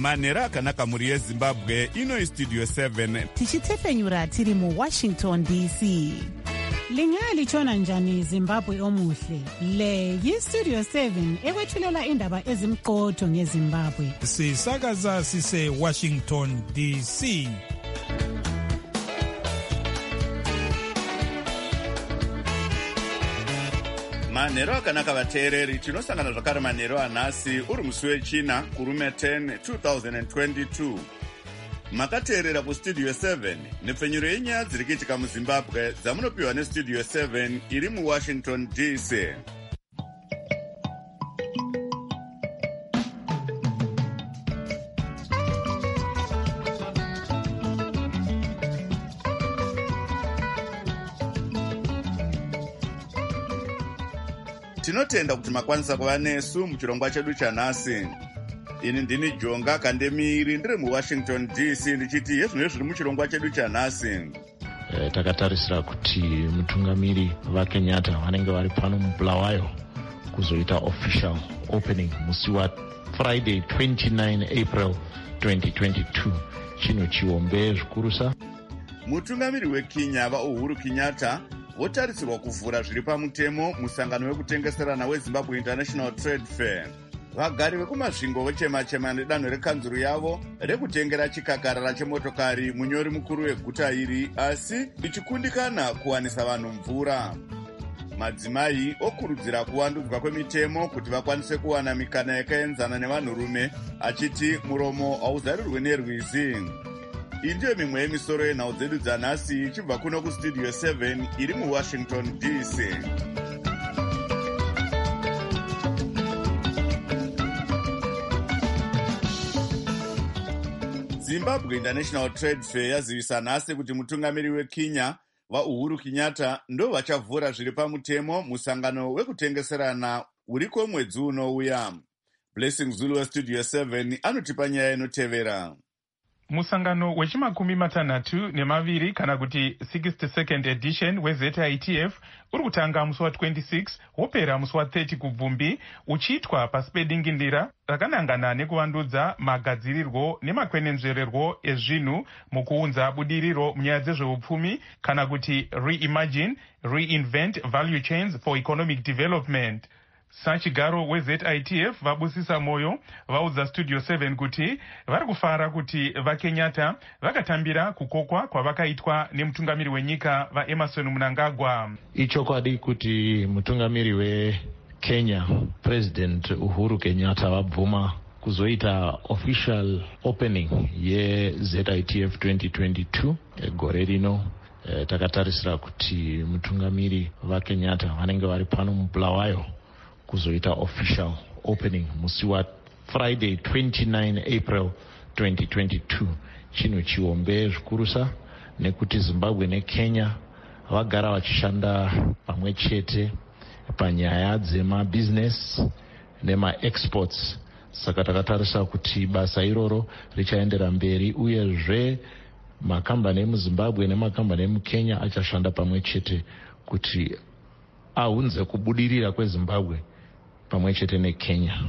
manhero akanaka mhuri yezimbabwe. Ino istudio 7 tichitefenyura tiri muWashington DC. Lingalitshona njani Zimbabwe omuhle? Le yistudio 7 ekwethulela indaba ezimqotho ngeZimbabwe. Sisakaza sise Washington DC. manhero akanaka vateereri, tinosangana zvakare manhero anhasi uri musi wechina kurume 10 2022. Makateerera kustudio 7 nepfenyuro yenyaya dziri kuitika muZimbabwe dzamunopiwa nestudio 7 iri muWashington DC. Tinotenda kuti makwanisa kuva nesu muchirongwa chedu chanhasi. Ini ndini Jonga Kandemiri, ndiri muWashington DC, ndichiti yezvinhu zviri muchirongwa chedu chanhasi. Takatarisira kuti mutungamiri vaKenyatta vanenge vari pano muBulawayo kuzoita official opening musi wa Friday 29 April 2022. Chino chiombe zvikurusa. Mutungamiri weKenya vaUhuru Kenyatta votarisirwa kuvhura zviri pamutemo musangano wekutengeserana weZimbabwe International Trade Fair. Vagari vekumasvingo vochema-chema nedanho rekanzuru yavo rekutengera chikakarara chemotokari munyori mukuru weguta iri, asi ichikundikana kuwanisa vanhu mvura. Madzimai okurudzira kuwandudzwa kwemitemo kuti vakwanise kuwana mikana yakaenzana nevanhurume, achiti muromo hauzarirwe nerwizi. Iyi ndiyo mimwe yemisoro yenhau dzedu dzanhasi ichibva kuno kustudio 7 iri muWashington DC. Zimbabwe International Trade Fair yazivisa nhasi kuti mutungamiri weKenya vaUhuru Kenyatta ndo vachavhura zviri pamutemo musangano wekutengeserana uriko mwedzi unouya. Blessing Zulu westudio 7 anotipa nyaya inotevera. Musangano wechimakumi matanhatu nemaviri kana kuti 62nd edition weZITF uri kutanga musi wa 26 wopera musi wa 30 kubvumbi, uchiitwa pasi pedingindira rakanangana nekuvandudza magadzirirwo nemakwenenzvererwo ezvinhu mukuunza budiriro munyaya dzezveupfumi kana kuti reimagine, reinvent value chains for economic development. Sachigaro weZITF vabusisa moyo vaudza studio 7 kuti vari kufara kuti vaKenyatta vakatambira kukokwa kwavakaitwa nemutungamiri wenyika vaEmerson Mnangagwa. Ichokwadi kuti mutungamiri weKenya President Uhuru Kenyatta vabvuma kuzoita official opening yeZITF 2022 gore rino. Takatarisira kuti mutungamiri vaKenyatta vanenge vari pano muBulawayo kuzoita official opening musi wa Friday 29 April 2022. Chino chiombe zvikurusa nekuti Zimbabwe neKenya vagara vachishanda pamwe chete panyaya dzemabusiness nemaexports. Saka takatarisa kuti basa iroro richaendera mberi, uyezve makambani emuZimbabwe nemakambani emuKenya achashanda pamwe chete kuti aunze kubudirira kweZimbabwe pamwe chete neKenya.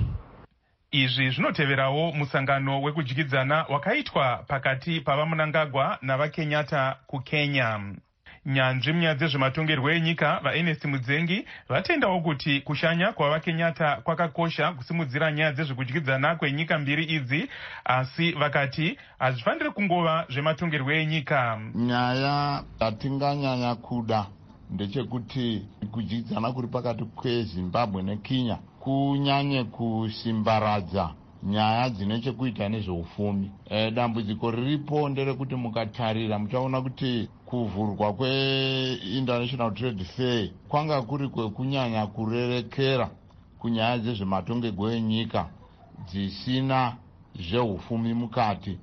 Izvi zvinoteverawo musangano wekudyidzana wakaitwa pakati pavaMnangagwa navaKenyatta kuKenya. Nyanzvi munyaya dzezvematongerwo enyika vaErnest Mudzengi vatendawo kuti kushanya kwavaKenyatta kwakakosha kusimudzira nyaya dzezvekudyidzana kwenyika mbiri idzi, asi vakati hazvifaniri kungova zvematongerwo enyika. Nyaya yatinganyanya kuda ndechekuti kudyidzana kuri pakati kweZimbabwe neKenya kunyanye kusimbaradza nyaya dzine chekuita nezveupfumi. Dambudziko riripo nderekuti mukatarira muchaona kuti kuvhurwa kweInternational Trade Fair kwanga kuri kwekunyanya kurerekera kunyaya dzezvematongerwo enyika dzisina zveupfumi mukati.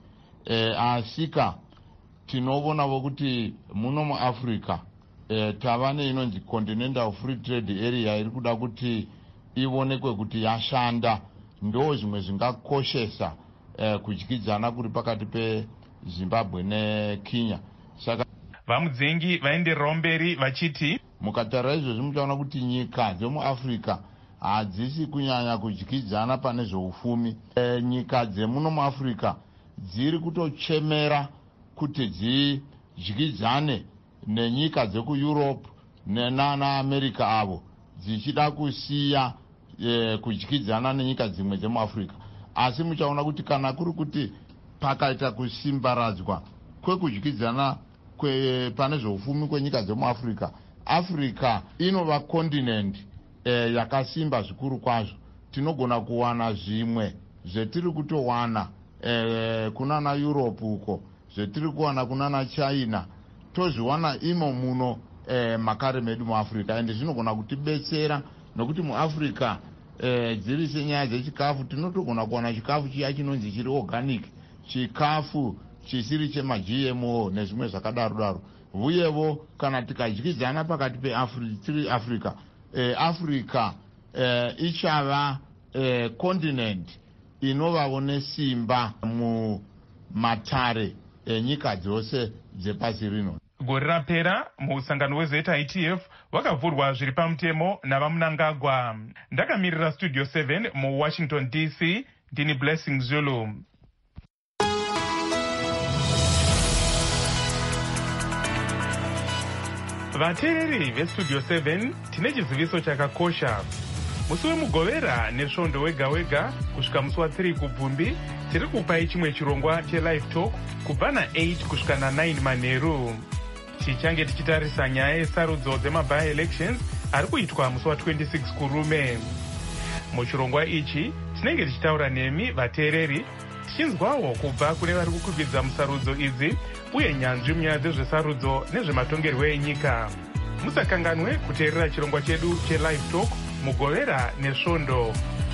Asika tinoonavo kuti muno muAfrica tava neinonzi Continental Free Trade Area iri kuda kuti ionekwe kuti yashanda. Ndo zvimwe zvingakoshesa kudyidzana kuri pakati peZimbabwe neKenya. Saka vaMudzengi vaendererawo mberi vachiti mukatarira izvozvi muchaona kuti nyika dzemuAfrica hadzisi kunyanya kudyidzana pane zveufumi. Nyika dzemuno muAfrica dziri kutochemera kuti dzidyidzane nenyika dzekuEurope nana America avo, dzichida kusiya kudyidzana nenyika dzimwe dzemuAfrica. Asi muchaona kuti kana kuri kuti pakaita kusimbaradzwa kwekudyidzana pane zveufumi kwenyika dzemuAfrica, Africa inova continent yakasimba zvikuru kwazvo. Tinogona kuwana zvimwe zvetiri kutowana kunana Europe uko, zvetiri kuwana kunana China, tozviwana imo muno makare medu muAfrica. Ende zvinogona kutibetsera nokuti muAfrica dziri senyaya dzechikafu tinotogona kuwana chikafu chiya chinonzi chiri organic, chikafu chisiri chema GMO nezvimwe zvakadaro. Uyewo kana tikadyidzana pakati peAfrica, Africa ichava continent inovavo nesimba mumatare enyika dzose dzepasi rino. Gore rapera musangano weZITF wakavhurwa zviri pamutemo navaMnangagwa. Ndakamirira Studio 7 muWashington DC, ndini Blessing Zulu. Vateereri veStudio 7 tine chiziviso chakakosha. Musi wemugovera nesvondo wega wega kusvika musi wa3 kubvumbi tiri kupai chimwe chirongwa chelive talk kubva na8 kusvika na9 manheru. Tichange tichitarisa nyaya yesarudzo dzemaby elections ari kuitwa musi wa26 kurume. Muchirongwa ichi tinenge tichitaura nemi vateereri tichinzwawo kubva kune vari kukwikwidzwa musarudzo idzi uye nyanzvi munyaya dzezvesarudzo nezvematongerwo enyika. Musakanganwe kuteerera chirongwa chedu chelive talk mugovera nesvondo.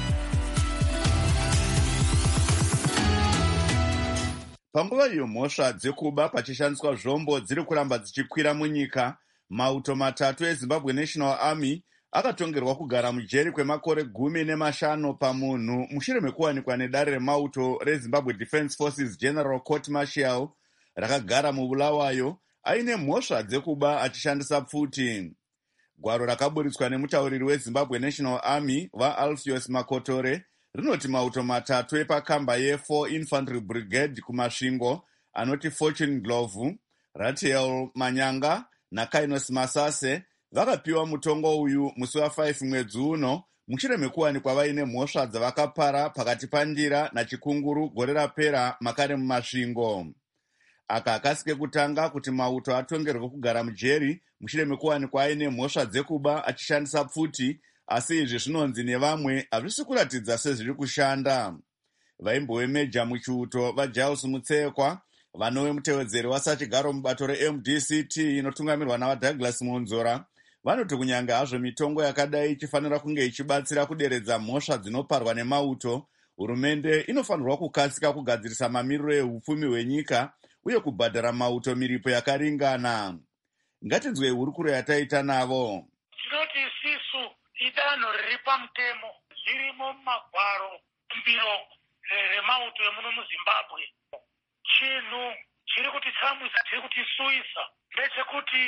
Panguva iyo mhosva dzekuba pachishandiswa zvombo dziri kuramba dzichikwira munyika, mauto matatu eZimbabwe National Army akatongerwa kugara mujeri kwemakore 15 pamunhu mushure mekuwanikwa nedare remauto reZimbabwe Defence Forces General Court Martial rakagara muBulawayo aine mhosva dzekuba achishandisa pfuti. Gwaro rakaburitswa nemutauriri weZimbabwe National Army vaAlpheus Makotore rinoti mauto matatu epakamba ye4 Infantry Brigade kumasvingo anoti Fortune Glove, Ratiel Manyanga naKainos Masase vakapiwa mutongo uyu musi wa5 mwedzi uno mushure mekuwanikwa vaine mhosva dzavakapara pakati pandira naChikunguru gore rapera makare mumasvingo. Aka akasike kutanga kuti mauto atongerwe kugara mujeri mushure mekuwanikwa aine mhosva dzekuba achishandisa pfuti, asi izvi zvinonzi nevamwe hazvisi kuratidza sezviri kushanda. Vaimbowe meja muchiuto vaJaus Mutsekwa, vanove mutevedzeri wasachigaro mubato reMDCT inotungamirwa navaDouglas Monzora, vanoti kunyange hazvo mitongo yakadai ichifanira kunge ichibatsira kuderedza mhosva dzinoparwa nemauto, hurumende inofanirwa kukasika kugadzirisa mamiriro ehupfumi hwenyika uye kubhadhara mauto miripo yakaringana. Ngatinzwe hurukuro yataita navo. Tinoti isisu idanho riri pamutemo zvirimo mumagwaro mbiro remauto emuno muZimbabwe. Chinhu chiri kutitsamwisa, chiri kutisuisa ndechekuti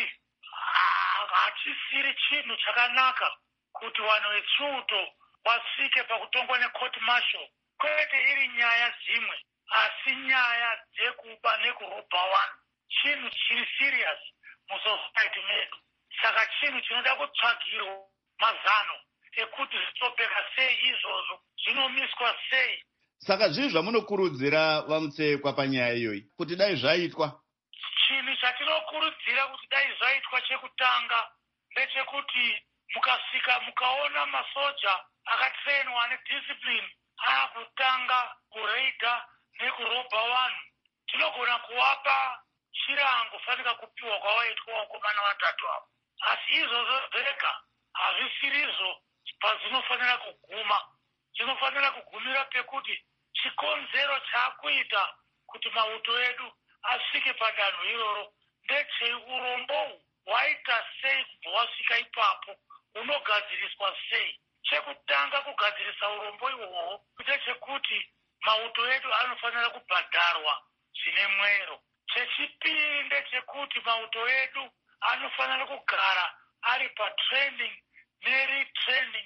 hachisiri chinhu chakanaka kuti vanhu vechiuto vasvike pakutongwa necourt martial, kwete iri nyaya dzimwe asi nyaya dzekuba nekurobha vanhu. Chinhu chiri serious musociety medu. Saka chinhu chinoda kutsvagirwa mazano ekuti zvitopeka sei izvozvo, zvinomiswa sei. Saka zvii zvamunokurudzira vaMutsekwa panyaya iyoyi kuti dai zvaitwa? Chinhu chatinokurudzira kuti dai zvaitwa chekutanga ndechekuti mukasvika mukaona masoja akatrainwa nediscipline akutanga kureidha nekurobha vanhu, tinogona kuvapa chirango fanika kupiwa kwavaitwa vakomana vatatu avo. Asi izvozvo zvega hazvisirizvo pazvinofanira kuguma. Zvinofanira kugumira pekuti chikonzero chakuita kuti mauto edu asvike padanho iroro ndechei, urombo hwaita sei kubva wasvika ipapo, unogadziriswa sei. Chekutanga kugadzirisa urombo ihwohwo ndechekuti mauto edu anofanira kubhadharwa zvine mwero. Chechipiri ndechekuti mauto edu anofanira kugara ari patraining neretraining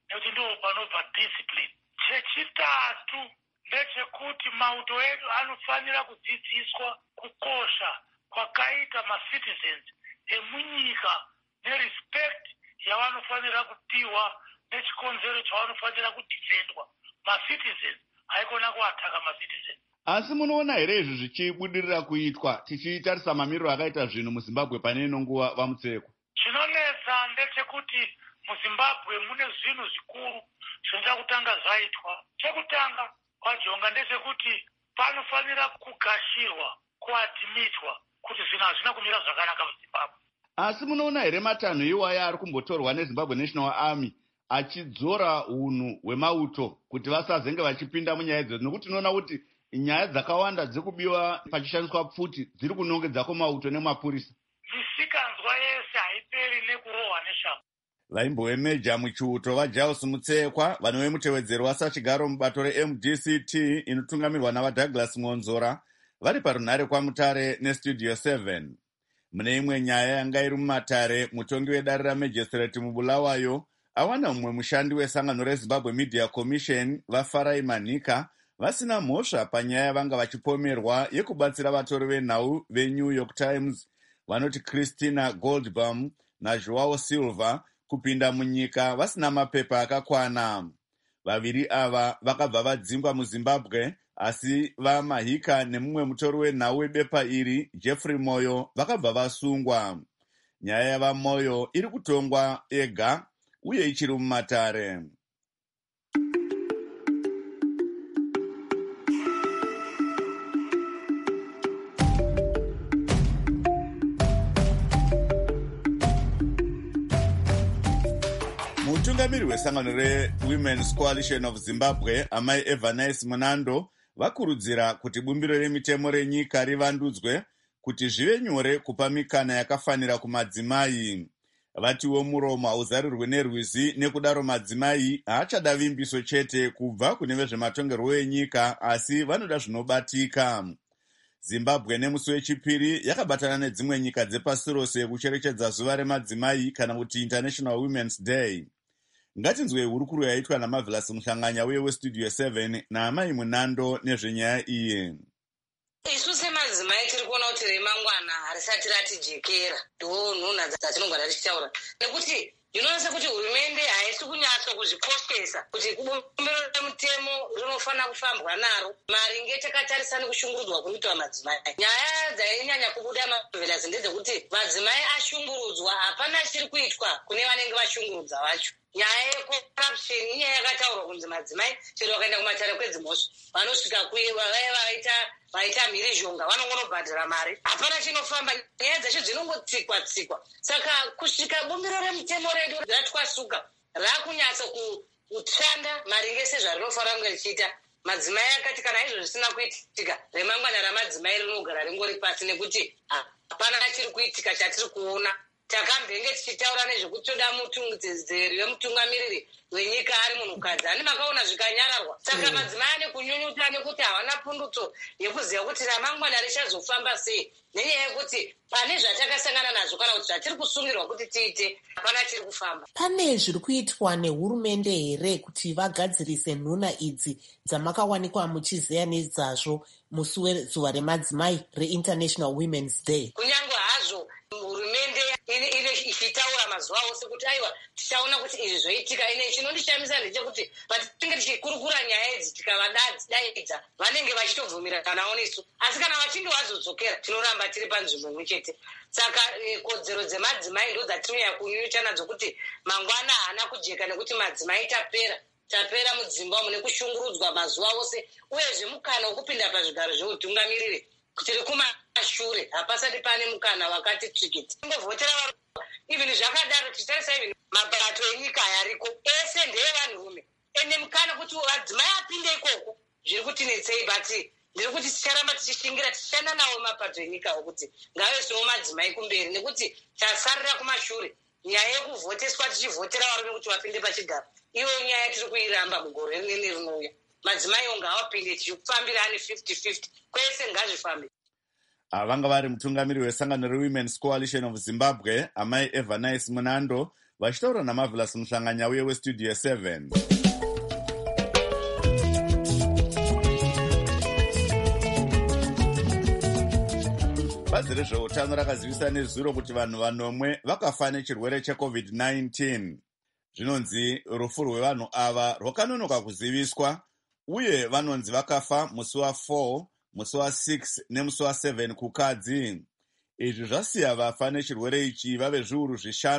nekuti ndo panobva discipline. Chechitatu ndechekuti mauto edu anofanira kudzidziswa kukosha kwakaita macitizens emunyika nerespect yavanofanira kupiwa nechikonzero chavanofanira kudhifendwa. Macitizens haikona kuataka macitizens. Asi munoona here izvi zvichibudirira kuitwa tichitarisa mamiriro akaita zvinhu muZimbabwe pane ino nguva Vamutsekwa? Chinonetsa ndechekuti muZimbabwe mune zvinhu zvikuru zvinoda kutanga zvaitwa. Chekutanga kwajonga ndechekuti panofanira kugashirwa, kuadhimitwa kuti zvinhu hazvina kumira zvakanaka muZimbabwe. Asi munoona here matanho iwaya ari kumbotorwa neZimbabwe National Army achidzora unhu hwemauto kuti vasazenge vachipinda munyaya idzodzo, nokuti tinoona kuti nyaya dzakawanda dzekubiwa pachishandiswa pfuti dziri kunongedzako mauto nemapurisa. Misikanzwa yese haiperi nekurohwa neshango. Vaimbowemeja muchiuto vaJaus Mutsekwa, vanove mutevedzeri wasachigaro mubato reMDCT inotungamirwa navaDouglas Ngonzora, vari parunhare kwaMutare neStudio 7. Mune imwe nyaya yanga iri mumatare, mutongi wedare raMajistrate muBulawayo awana mumwe mushandi wesangano reZimbabwe Media Commission vaFarai Manika vasina mhosva panyaya yavanga vachipomerwa yekubatsira vatori venhau veNew York Times vanoti Christina Goldbaum naJoao Silva kupinda munyika vasina mapepa akakwana. Vaviri ava vakabva vadzingwa muZimbabwe, asi vaMahika nemumwe mutori wenhau webepa iri Jeffrey Moyo vakabva vasungwa. Nyaya yavaMoyo iri kutongwa ega uye ichiri mumatare. Mutungamiri wesangano reWomen's Coalition of Zimbabwe, Amai Evanice Munando, vakurudzira kuti bumbiro remitemo renyika rivandudzwe kuti zvive nyore kupa mikana yakafanira kumadzimai. Vatiwo muromo hauzarirwe nerwizi, nekudaro madzimai haachada vimbiso chete kubva kune vezvematongerwo enyika, asi vanoda zvinobatika. Zimbabwe nemusi wechipiri yakabatana nedzimwe nyika dzepasi rose kucherechedza zuva remadzimai kana kuti International Women's Day. Ngatinzwe hurukuru yaitwa naMarvelous Muhlanganya uye weStudio 7 naAmai Munando nezvenyaya iyi. Isu semadzimai tiri kuona kuti remangwana harisati ratijekera, ndo nhunha dzatinogara tichitaura, nekuti ndinoonesa kuti hurumende haisi kunyatsa kuzvikoshesa kuti bumbiro remutemo rinofanira kufambwa naro maringe takatarisa nekushungurudzwa kunoitwa madzimai. Nyaya dzainyanya kubuda Marvelous ndedzekuti madzimai ashungurudzwa, hapana chiri kuitwa kune vanenge vashungurudza vacho. Nyaya yecorruption inyaya yakataurwa kunzi madzimai chero vakaenda kumatare kwedzimhosva vanosvika vaita mhirizhonga vanongonobhadhira mari, hapana chinofamba, nyaya dzacho dzinongotsikwa. Saka kusvika bumbiro remutemo redu ratwasuka rakunyatsa kushanda maringe sezvarinofanira kunge richiita, madzimai akati kana izvo zvisina kuitika, remangwana ramadzimai rinogara ringori pasi, nekuti hapana chiri kuitika chatiri kuona. Takambenge tichitaura nezvekuti toda mutungidzeri wemutungamiriri wenyika ari munhukadzi, ani makaona zvikanyararwa. Saka madzimai ane kunyunyuta nekuti havana pundutso yekuziva kuti ramangwana richazofamba sei, nenyaya yekuti pane zvatakasangana nazvo kana kuti zvatiri kusungirwa kuti tiite hapana chiri kufamba. Pane zviri kuitwa nehurumende here kuti vagadzirise nhuna idzi dzamakawanikwa muchizeya nezvazvo musi wezuva remadzimai reInternational Women's Day? Kunyange hazvo hurumende ichitaura mazuva ose kuti aiwa tichaona kuti izvi zvoitika, ine chinondishamisa ndechekuti patinenge tichikurukura nyaya idzi tikavadaidza vanenge vachitobvumirana nawo nesu, asi kana vachinge vazodzokera tinoramba tiri panzvimbo imwe chete. Saka kodzero dzemadzimai ndo dzatinoya kunyunyuta nadzo kuti mangwana haana kujeka, nekuti madzimai tapera mudzimba mune kushungurudzwa mazuva ose, uyezve mukana wokupinda pazvigaro zveutungamiriri tiri kumashure, hapasati pane mukana wakati tsvikiti. Tingovhotera even zvakadaro tichitarisa even mabato enyika yariko ese ndeevanhurume, ene mukana kuti vadzimai apinde ikoko zviri kutinetsei, but ndiri kuti ticharamba tichishingira tichishanda nawo mapato enyika okuti ngavesewo madzimai kumberi, nekuti tasarira kumashure. Nyaya yekuvhoteswa tichivhotera varume kuti vapinde pachigaro, iyo nyaya tiri kuiramba mugore rinouya. Madzimai ngavapinde tichifambira ane 50-50, kwese ngazvifambe. Vanga vari mutungamiri wesangano reWomen's Coalition of Zimbabwe, Amai Evanice Munando, vachitaura naMarvelous Muhlanganyauye westudio 7. Bazi rezveutano rakazivisa nezuro kuti vanhu vanomwe vakafa nechirwere cheCovid-19. Zvinonzi rufu rwevanhu ava rwakanonoka kuziviswa, uye vanonzi vakafa musi wa4, musi wa6 nemusi wa7 kukadzi. Izvi zvasiya vafa nechirwere ichi vave zviuru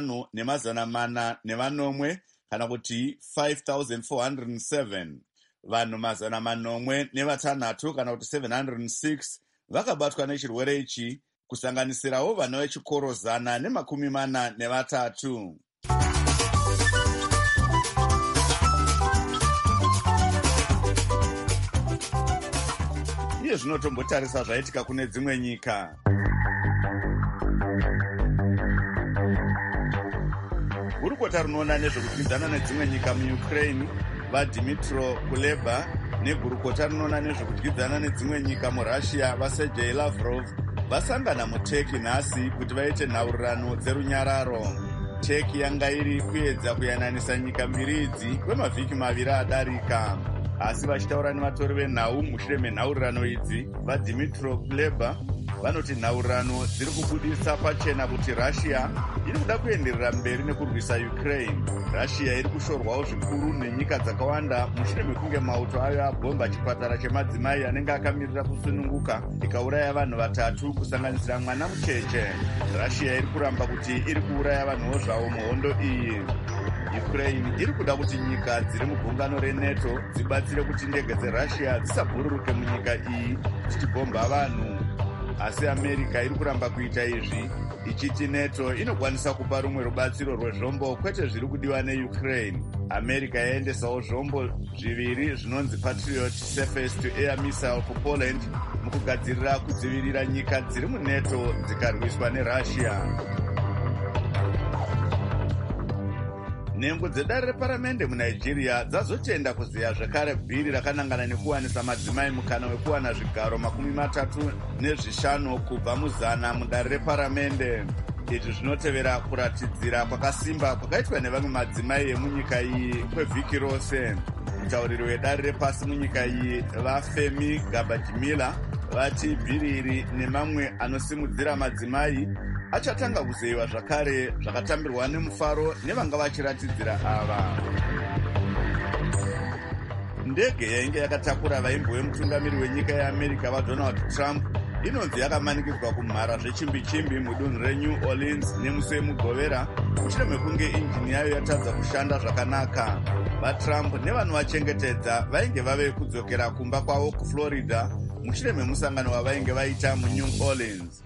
5,409 kana kuti 5,407. Vanhu 806 kana kuti 706 vakabatwa nechirwere ichi, kusanganisirawo vana vechikoro 143. Iye zvinotombotarisa zvaitika kune dzimwe nyika. Gurukota rinoona nezvekudyidzana nedzimwe nyika muUkraine vaDmytro Kuleba negurukota rinoona nezvekudyidzana nedzimwe nyika muRussia vaSergei Lavrov vasangana muTurkey nhasi kuti vaite nhaurirano dzerunyararo. Turkey yanga iri kuedza kuyananisa nyika mbiri idzi kwemavhiki maviri adarika, asi vachitaura nevatori venhau mushure menhaurirano idzi, vaDmytro Kuleba vanoti nhaurirano dziri kubudisa pachena kuti Russia iri kuda kuenderera mberi nekurwisa Ukraine. Russia iri kushorwawo zvikuru nenyika dzakawanda mushure mekunge mauto ayo abhomba chipatara chemadzimai anenge akamirira kusununguka ikauraya vanhu 3 kusanganisira mwana mucheche. Russia iri kuramba kuti iri kuuraya vanhuwo zvavo muhondo iyi. Ukraine iri kuda kuti nyika dziri mugungano reNATO dzibatsire kuti ndege dzeRussia dzisabhururuke munyika iyi dzichibhomba vanhu. Asi America iri kuramba kuita izvi, ichiti NATO inokwanisa kupa rumwe rubatsiro rwezvombo kwete zviri kudiwa neUkraine. America yaendesawo zvombo 2 zvinonzi Patriot surface-to-air missile kuPoland mukugadzirira kudzivirira nyika dziri muNATO dzikarwiswa neRussia. Nhengo dzedare reparamende muNigeria dzazotenda kuzeya zvekare bhiri rakanangana nekuwanisa madzimai mukana wekuwana zvigaro 35 kubva mu100 mudare reparamende. Izvi zvinotevera kuratidzira kwakasimba kwakaitwa nevamwe madzimai emunyika iyi kwevhiki rose. Mutauriri wedare repasi munyika iyi vaFemi Gabadimila vati bhiri iri nemamwe anosimudzira madzimai achatanga kuzeyiwa zvakare zvakatambirwa nemufaro nevanga vachiratidzira ava. Ndege yainge yakatakura vaimbo vemutungamiri wenyika yeAmerica vaDonald Trump inonzi yakamanikidzwa kumhara zvechimbi-chimbi mudunhu reNew Orleans nemusi wemugovera mushure mekunge injini yayo yatadza kushanda zvakanaka. VaTrump nevanovachengetedza vainge vave kudzokera kumba kwavo kuFlorida mushure memusangano wavainge vaita muNew Orleans.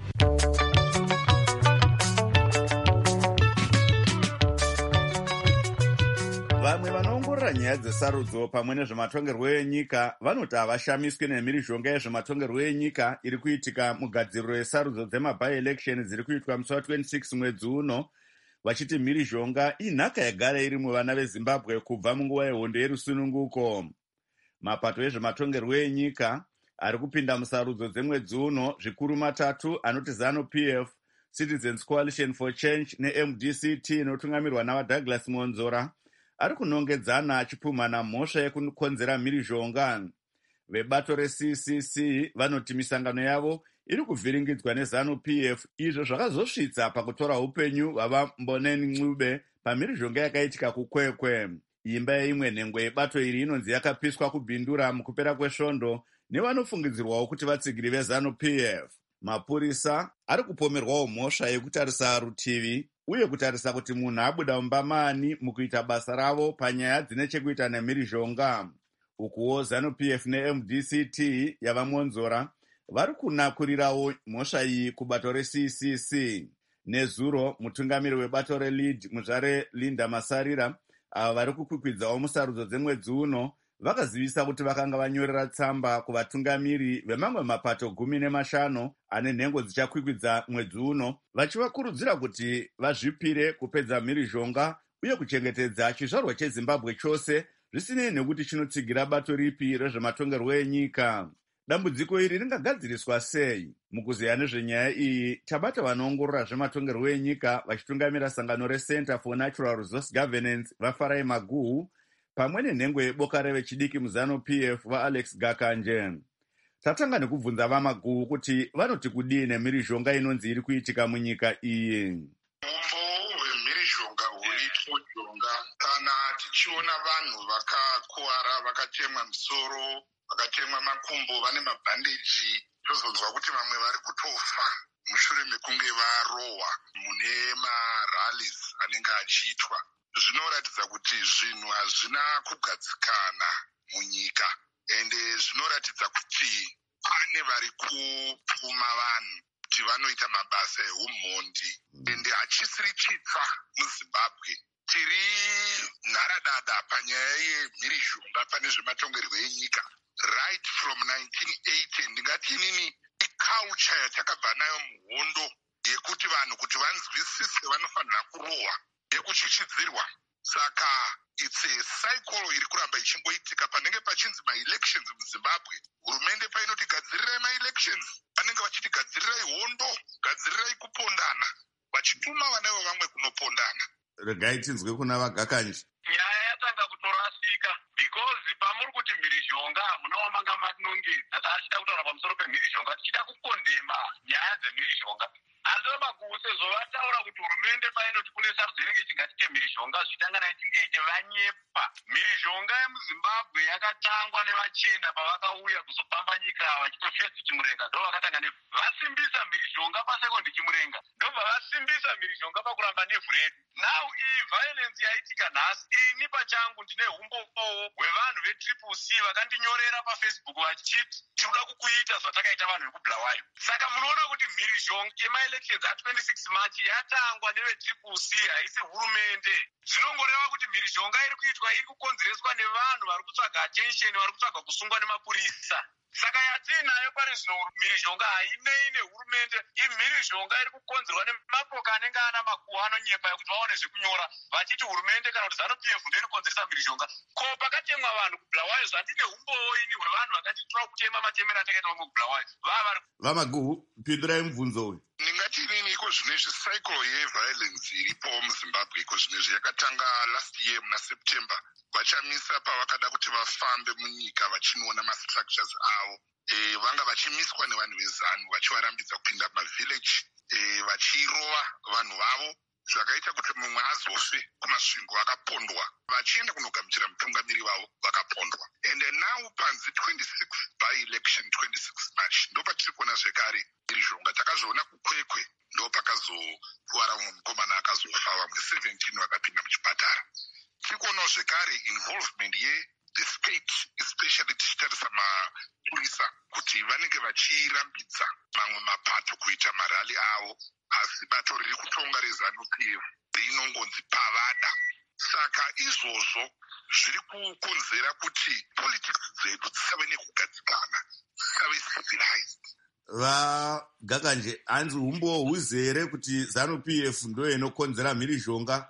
Vamwe vanoongorora nyaya dzesarudzo pamwe nezvematongerwo enyika vanoti havashamiswi nemhirizhonga yezvematongerwo enyika iri kuitika mugadziriro yesarudzo dzemabi-election dziri kuitwa musi wa26 mwedzi uno, vachiti mhirizhonga inhaka yagara iri muvana veZimbabwe kubva munguva yehondo yerusununguko. Mapato ezvematongerwo enyika ari kupinda musarudzo dzemwedzi uno zvikuru 3 anoti ZANU-PF, Citizens Coalition for Change neMDCT inotungamirwa navaDouglas Monzora ari kunongedzana achipumhana mhosva yekukonzera mhirizhonga. Vebato reCCC vanoti misangano yavo iri kuvhiringidzwa neZANU-PF, izvo zvakazosvitsa pakutora upenyu hwavaMboneni Ncube pamhirizhonga yakaitika kuKwekwe. Imba yeimwe nhengo yebato iri inonzi yakapiswa kubhindura mukupera kwesvondo nevanofungidzirwawo kuti vatsigiri veZANU-PF. Mapurisa ari kupomerwawo mhosva yekutarisa rutivi uye kutarisa kuti munhu abuda mumbamani mukuita basa ravo panyaya dzine chekuita nemhirizhonga. Ukuwo ZANU-PF neMDCT yavaMonzora vari kunakurirawo mhosva iyi kubato reCCC. Nezuro mutungamiri webato reLead muzvare Linda Masarira ava vari kukwikwidzwawo musarudzo dzemwedzi uno vakazivisa kuti vakanga vanyorera tsamba kuvatungamiri vemamwe mapato 15 ane nhengo dzichakwikwidza mwedzi uno, vachivakurudzira kuti vazvipire kupedza mhirizhonga uye kuchengetedza chizvarwa cheZimbabwe chose zvisinei nekuti chinotsigira bato ripi rezvematongerwo enyika. dambudziko iri ringagadziriswa sei? Mukuziya nezvenyaya iyi tabata vanoongorora zvematongerwo enyika vachitungamira sangano reCenter for Natural Resource Governance vaFarai Maguhu pamwe nenhengo yeboka revechidiki muZanu-PF vaAlex Gakanje. Tatanga nekubvunza vaMaguhu kuti vanoti kudii nemhirizhonga inonzi iri kuitika munyika iyi. Kana tichiona vanhu vakakuwara, vakatemwa misoro, vakatemwa makumbo, vane mabhandeji, tozonzwa kuti vamwe vari kutofa mushure mekunge varohwa mune marallies anenge achiitwa. Zvinoratidza kuti zvinhu hazvina kugadzikana munyika, ende zvinoratidza kuti pane vari kupfuma vanhu kuti vanoita mabasa eumhondi, ende hachisiri chitsva muZimbabwe. Tiri nharadada panyaya yemhirizhonga pane zvematongerwo enyika. Right from 1980 ndingati inini iculture yatakabva nayo muhondo yekuti vanhu kuti vanzwisise vanofanira kurohwa yekuchichidzirwa. Saka it's a cycle iri kuramba ichingoitika panenge pachinzi ma-elections muZimbabwe. Hurumende painoti gadzirirai ma-elections, vanenge vachitigadzirirai hondo, gadzirirai kupondana, vachituma vanaivo vamwe kunopondana. Regai tinzwe kuna vaGakanje. Nyaya yatanga kutorasika because pamuri kuti mhirizhonga hamuna wamanga matinongedza. Tachida kutaura pamusoro pemhirizhonga, tichida kukondema nyaya dzemhirizhonga. Asi vaMaguhu sezvo vataura kuti hurumende painoti kune sarudzo inenge ichingatite mhirizhonga zvitanga 1980 vanyepa. Mhirizhonga yemuZimbabwe yakatangwa nevachena pavakauya kuzopamba nyika vachitofesi Chimurenga. Ndo vakatanga vasimbisa mhirizhonga pasekondi Chimurenga. Ndobva vasimbisa mhirizhonga pakuramba nevhu redu. Now iyi violence yaitika nhasi, ini pachangu ndine umbowo hwevanhu veCCC vakandinyorera paFacebook vachiti tinoda kukuita zvatakaita vanhu vekubulawayo. Saka munoona kuti mhirizhonga yema-elections a26 March yatangwa neveCCC, haisi hurumende. Zvinongoreva kuti mhirizhonga iri kuitwa iri kukonzereswa nevanhu vari kutsvaga attention, vari kutsvaga kusungwa nemapurisa. Saka yatinayo pari zvino mhirizhonga hainei nehurumende. Imhirizhonga iri kukonzerwa nemapoka anenge ana Maguhu anonyepa yekuti vaone zvekunyora vachiti hurumende kana kuti ZANU-PF ndiyo iri kukonzeresa mhirizhonga. Ko pakatemwa vanhu kuBulawayo zvandine umbowo ini hwevanhu vakanditora kutema matemero atakaita vamwe kuBulawayo. VaMaguhu, pindurai mubvunzo uyu. Ndingati inini iko zvinezvi cycle yeviolence iripo muZimbabwe iko zvinezvi yakatanga last year muna September. Vachamisa pavakada kuti vafambe munyika vachinoona mastructures avo. Vanga vachimiswa nevanhu veZanu vachivarambidza kupinda mavillage, vachirova vanhu vavo. Zvakaita kuti mumwe azofe kumasvingo akapondwa, vachienda kunogamuchira mutungamiri wavo vakapondwa. And now panzi 26 by election 26 March ndopatiri kuona zvekare mhirizhonga. Takazviona kuKwekwe ndopakazokuwara mumwe mukomana akazofa, vamwe 17 vakapinda muchipatara. Tiri kuonawo zvekare involvement the state, especially tichitarisa mapurisa kuti vanenge vachirambidza mamwe mapato kuita marali avo, asi bato riri kutonga reZANU-PF rinongonzi pavada. Saka izvozvo zviri kukonzera kuti politics dzedu dzisave nekugadzikana, dzisave civilized. VaGakanje, hanzi umbowo huzere kuti ZANU-PF ndo inokonzera mhirizhonga?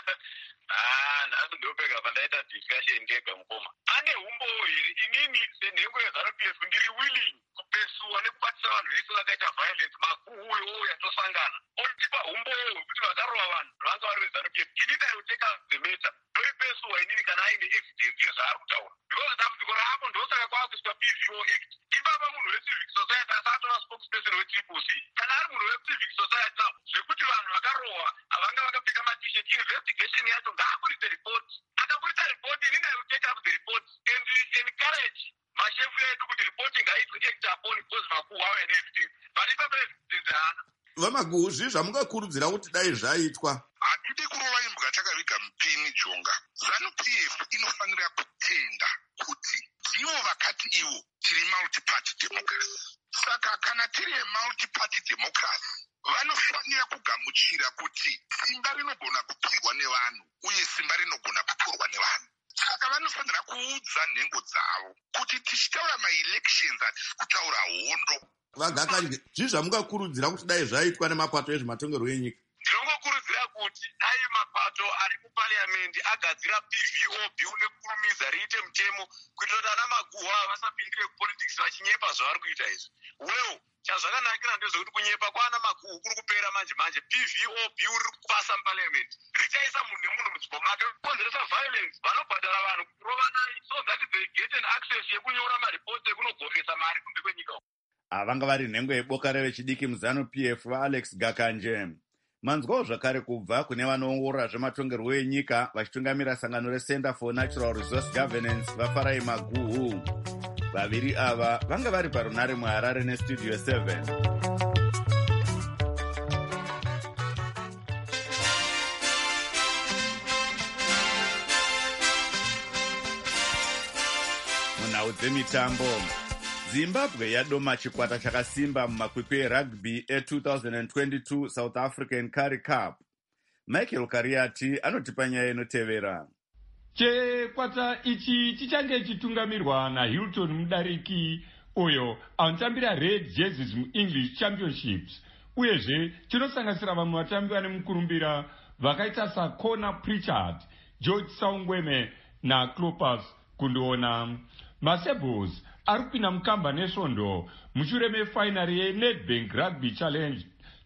Nhasi ndopega pandaita discussion ndega mukoma. Ane umbowo here, inini senhengo yeZANU-PF ndiri willing kupesuwa nekubatisa vanhu vese vakaita violence. Maguhu yatosangana otipa umbowo hwekuti vakarova vanhu vanga vari veZANU-PF. Ini ndayoteka zemeta ndoipesuwa inini kana aine evidence yezvaari kutaura, because dambudziko raapo ndosaka kwakuiswa PVO Act. Ipapa munhu weCivic Society asatova spokesperson weCCC. Kana ari munhu weCivic Society now zvekuti vanhu vakarohwa havanga vakapfeka maT-shirt, investigation yacho ngaaburitse report. Akaburitsa report, ini ndayoteka up the report and encourage mashefu edu kuti reporting ngaitwe act upon because Maguhu ave neevidence. But ipapa evidence haana. VaMaguhu, zvii zvamungakurudzira kuti dai zvaitwa? Hatidi kurova imbwa chakaviga mupini Jonga. ZANU-PF inofanira kutenda kuti ndivo vakati ivo tiri multi-party democracy. Saka kana tiri multi-party democracy, vanofanira kugamuchira kuti simba rinogona kupirwa nevanhu uye simba rinogona kutorwa nevanhu. Saka vanofanira kuudza nhengo dzavo kuti tichitaura ma-elections hatisi kutaura hondo. VaGakanje, zvii zvamungakurudzira kuti dai zvaitwa nemapato ezvematongerwo enyika? Ndinongokurudzira kuti dai mapato ari kupariamendi agadzira PVOB nekurumidza riite mutemo kuitira kuti ana maguhwa vasapindire kupolitics vachinyepa zvavari kuita izvi. Wewo chazvakanakira ndezvekuti kunyepa kwana maguhu kuri kupera manje manje. PVOB uri kupasa muparliament richaisa munhu nemunhu mudziko make kukonzeresa violence, vanobhadhara vanhu kurova naye so that they get an access yekunyora maripoti ekunogofesa mari kunze kwenyika. Avanga vari nhengo yeboka revechidiki muzanu PF vaAlex Gakanje. Manzwawo zvakare kubva kune vanoongorora zvematongerwo enyika vachitungamira sangano reCenter for Natural Resource Governance vaFarai Maguhu. Vaviri ava vanga vari parunare muHarare neStudio 7. Munhau dzemitambo, Zimbabwe yadoma chikwata chakasimba mumakwikwi erugby e2022 South African Currie Cup. Michael Kariati anotipa nyaya inotevera. Chikwata ichi chichange chitungamirwa naHilton Mudariki uyo anotambira Red Jerseys muEnglish Championships, uyezve chinosanganisira vamwe vatambi vane mukurumbira vakaita saKona Pritchard, George Saungweme naClopas Kundoona. Masebos ari kupinda mukamba nesvondo mushure mefainari yeNedbank Rugby Challenge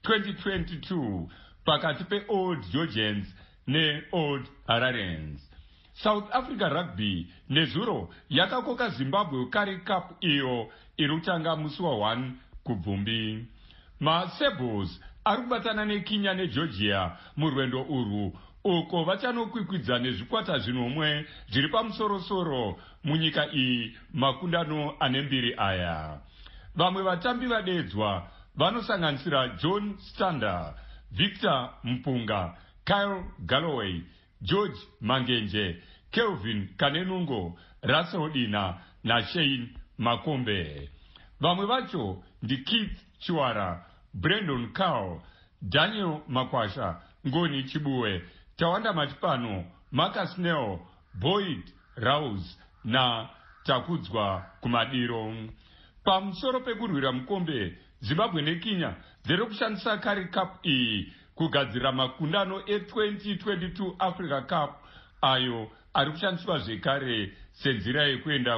2022 pakati peOld Georgians neOld Hararians. South Africa Rugby nezuro yakakoka Zimbabwe Currie Cup iyo iri kutanga musi wa1 kuBvumbi. Masebos ari kubatana neKenya neGeorgia murwendo urwu uko vachanokwikwidza nezvikwata zvinomwe zviri pamusorosoro munyika iyi makundano ane mbiri aya. Vamwe vatambi vadeedzwa vanosanganisira John Stander, Victor Mpunga, Kyle Galloway, George Mangenje, Kelvin Kanenungo, Russell Dina naShane Makombe. Vamwe vacho ndi Keith Chiwara, Brandon Carl, Daniel Makwasha, Ngoni Chibuwe, Tawanda Matipano, Marcus Neo, Boyd Rouse na Takudzwa Kumadiro. Pamusoro pekurwira mukombe, Zimbabwe neKenya dziri kushandisa Currie Cup iyi kugadzira makundano e2022 Africa Cup ayo ari kushandiswa zvekare senzira yekuenda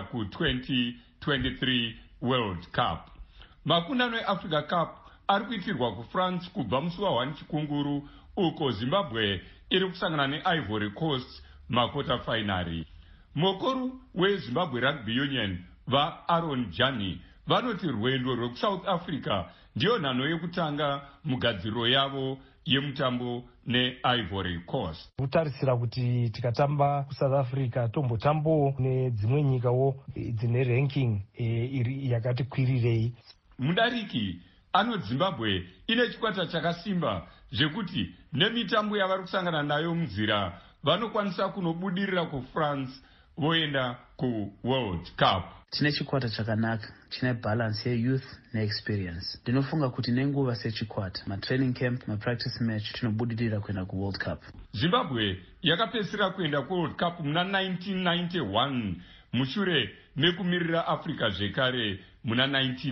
ku2023 World Cup. Makundano eAfrica Cup ari kuitirwa kuFrance kubva musi wa1 chikunguru uko Zimbabwe iri kusangana neIvory Coast makota finari. Mukuru weZimbabwe Rugby Union vaAaron Jani vanoti rwendo rwekusouth Africa ndiyo nhano yekutanga mugadziro yavo yemutambo neIvory Coast. Kutarisira kuti tikatamba kuSouth Africa tombotambawo nedzimwe nyikawo dzine ranking iri yakati kwirirei. Mudariki ano Zimbabwe ine chikwata chakasimba zvekuti nemitambo yavari kusangana nayo munzira vanokwanisa kunobudirira kuFrance voenda kuWorld Cup. Tine chikwata chakanaka, chine balance yeyouth neexperience. Ndinofunga kuti nenguva sechikwata, matraining camp, mapractice match, tinobudirira kuenda kuWorld Cup. Zimbabwe yakapedzisira kuenda kuWorld Cup muna 1991 mushure mekumirira Africa zvekare muna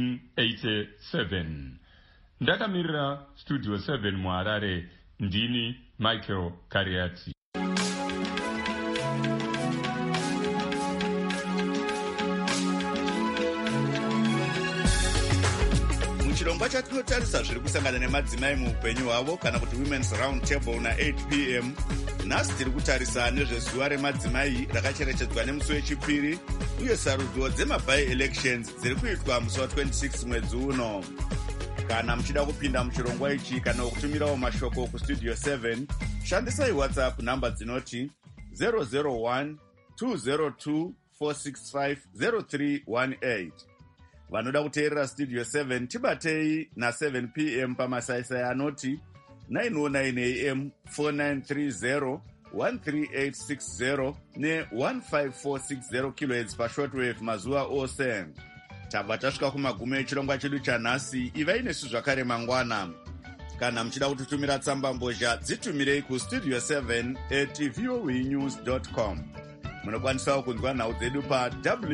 1987. Ndakamirira Studio 7 muHarare, ndini Michael Kariati. Chirongwa chatinotarisa zviri kusangana nemadzimai muupenyu hwavo kana kuti Women's Round Table na8 p.m. Nhasi tiri kutarisa nezvezuva remadzimai rakacherechedzwa nemusi wechipiri uye sarudzo dzema-by-elections dziri kuitwa musi wa26 mwedzi uno. Kana muchida kupinda muchirongwa ichi kana kutumirawo mashoko kuStudio 7, shandisai WhatsApp namba dzinoti 001 202 465 0318. Vanoda kuteerera Studio 7 tibatei na7 p.m. pamasaisai anoti 909 am 4930 13860 ne15460 kHz pashortwave mazuva ose. Tabva tasvika kumagumi echirongwa chedu chanhasi. Ivai nesu zvakare mangwana. Kana muchida kututumira tsamba mbozha dzitumirei kustudio 7@voanews.com. Munokwanisawo kunzwa nhau dzedu pa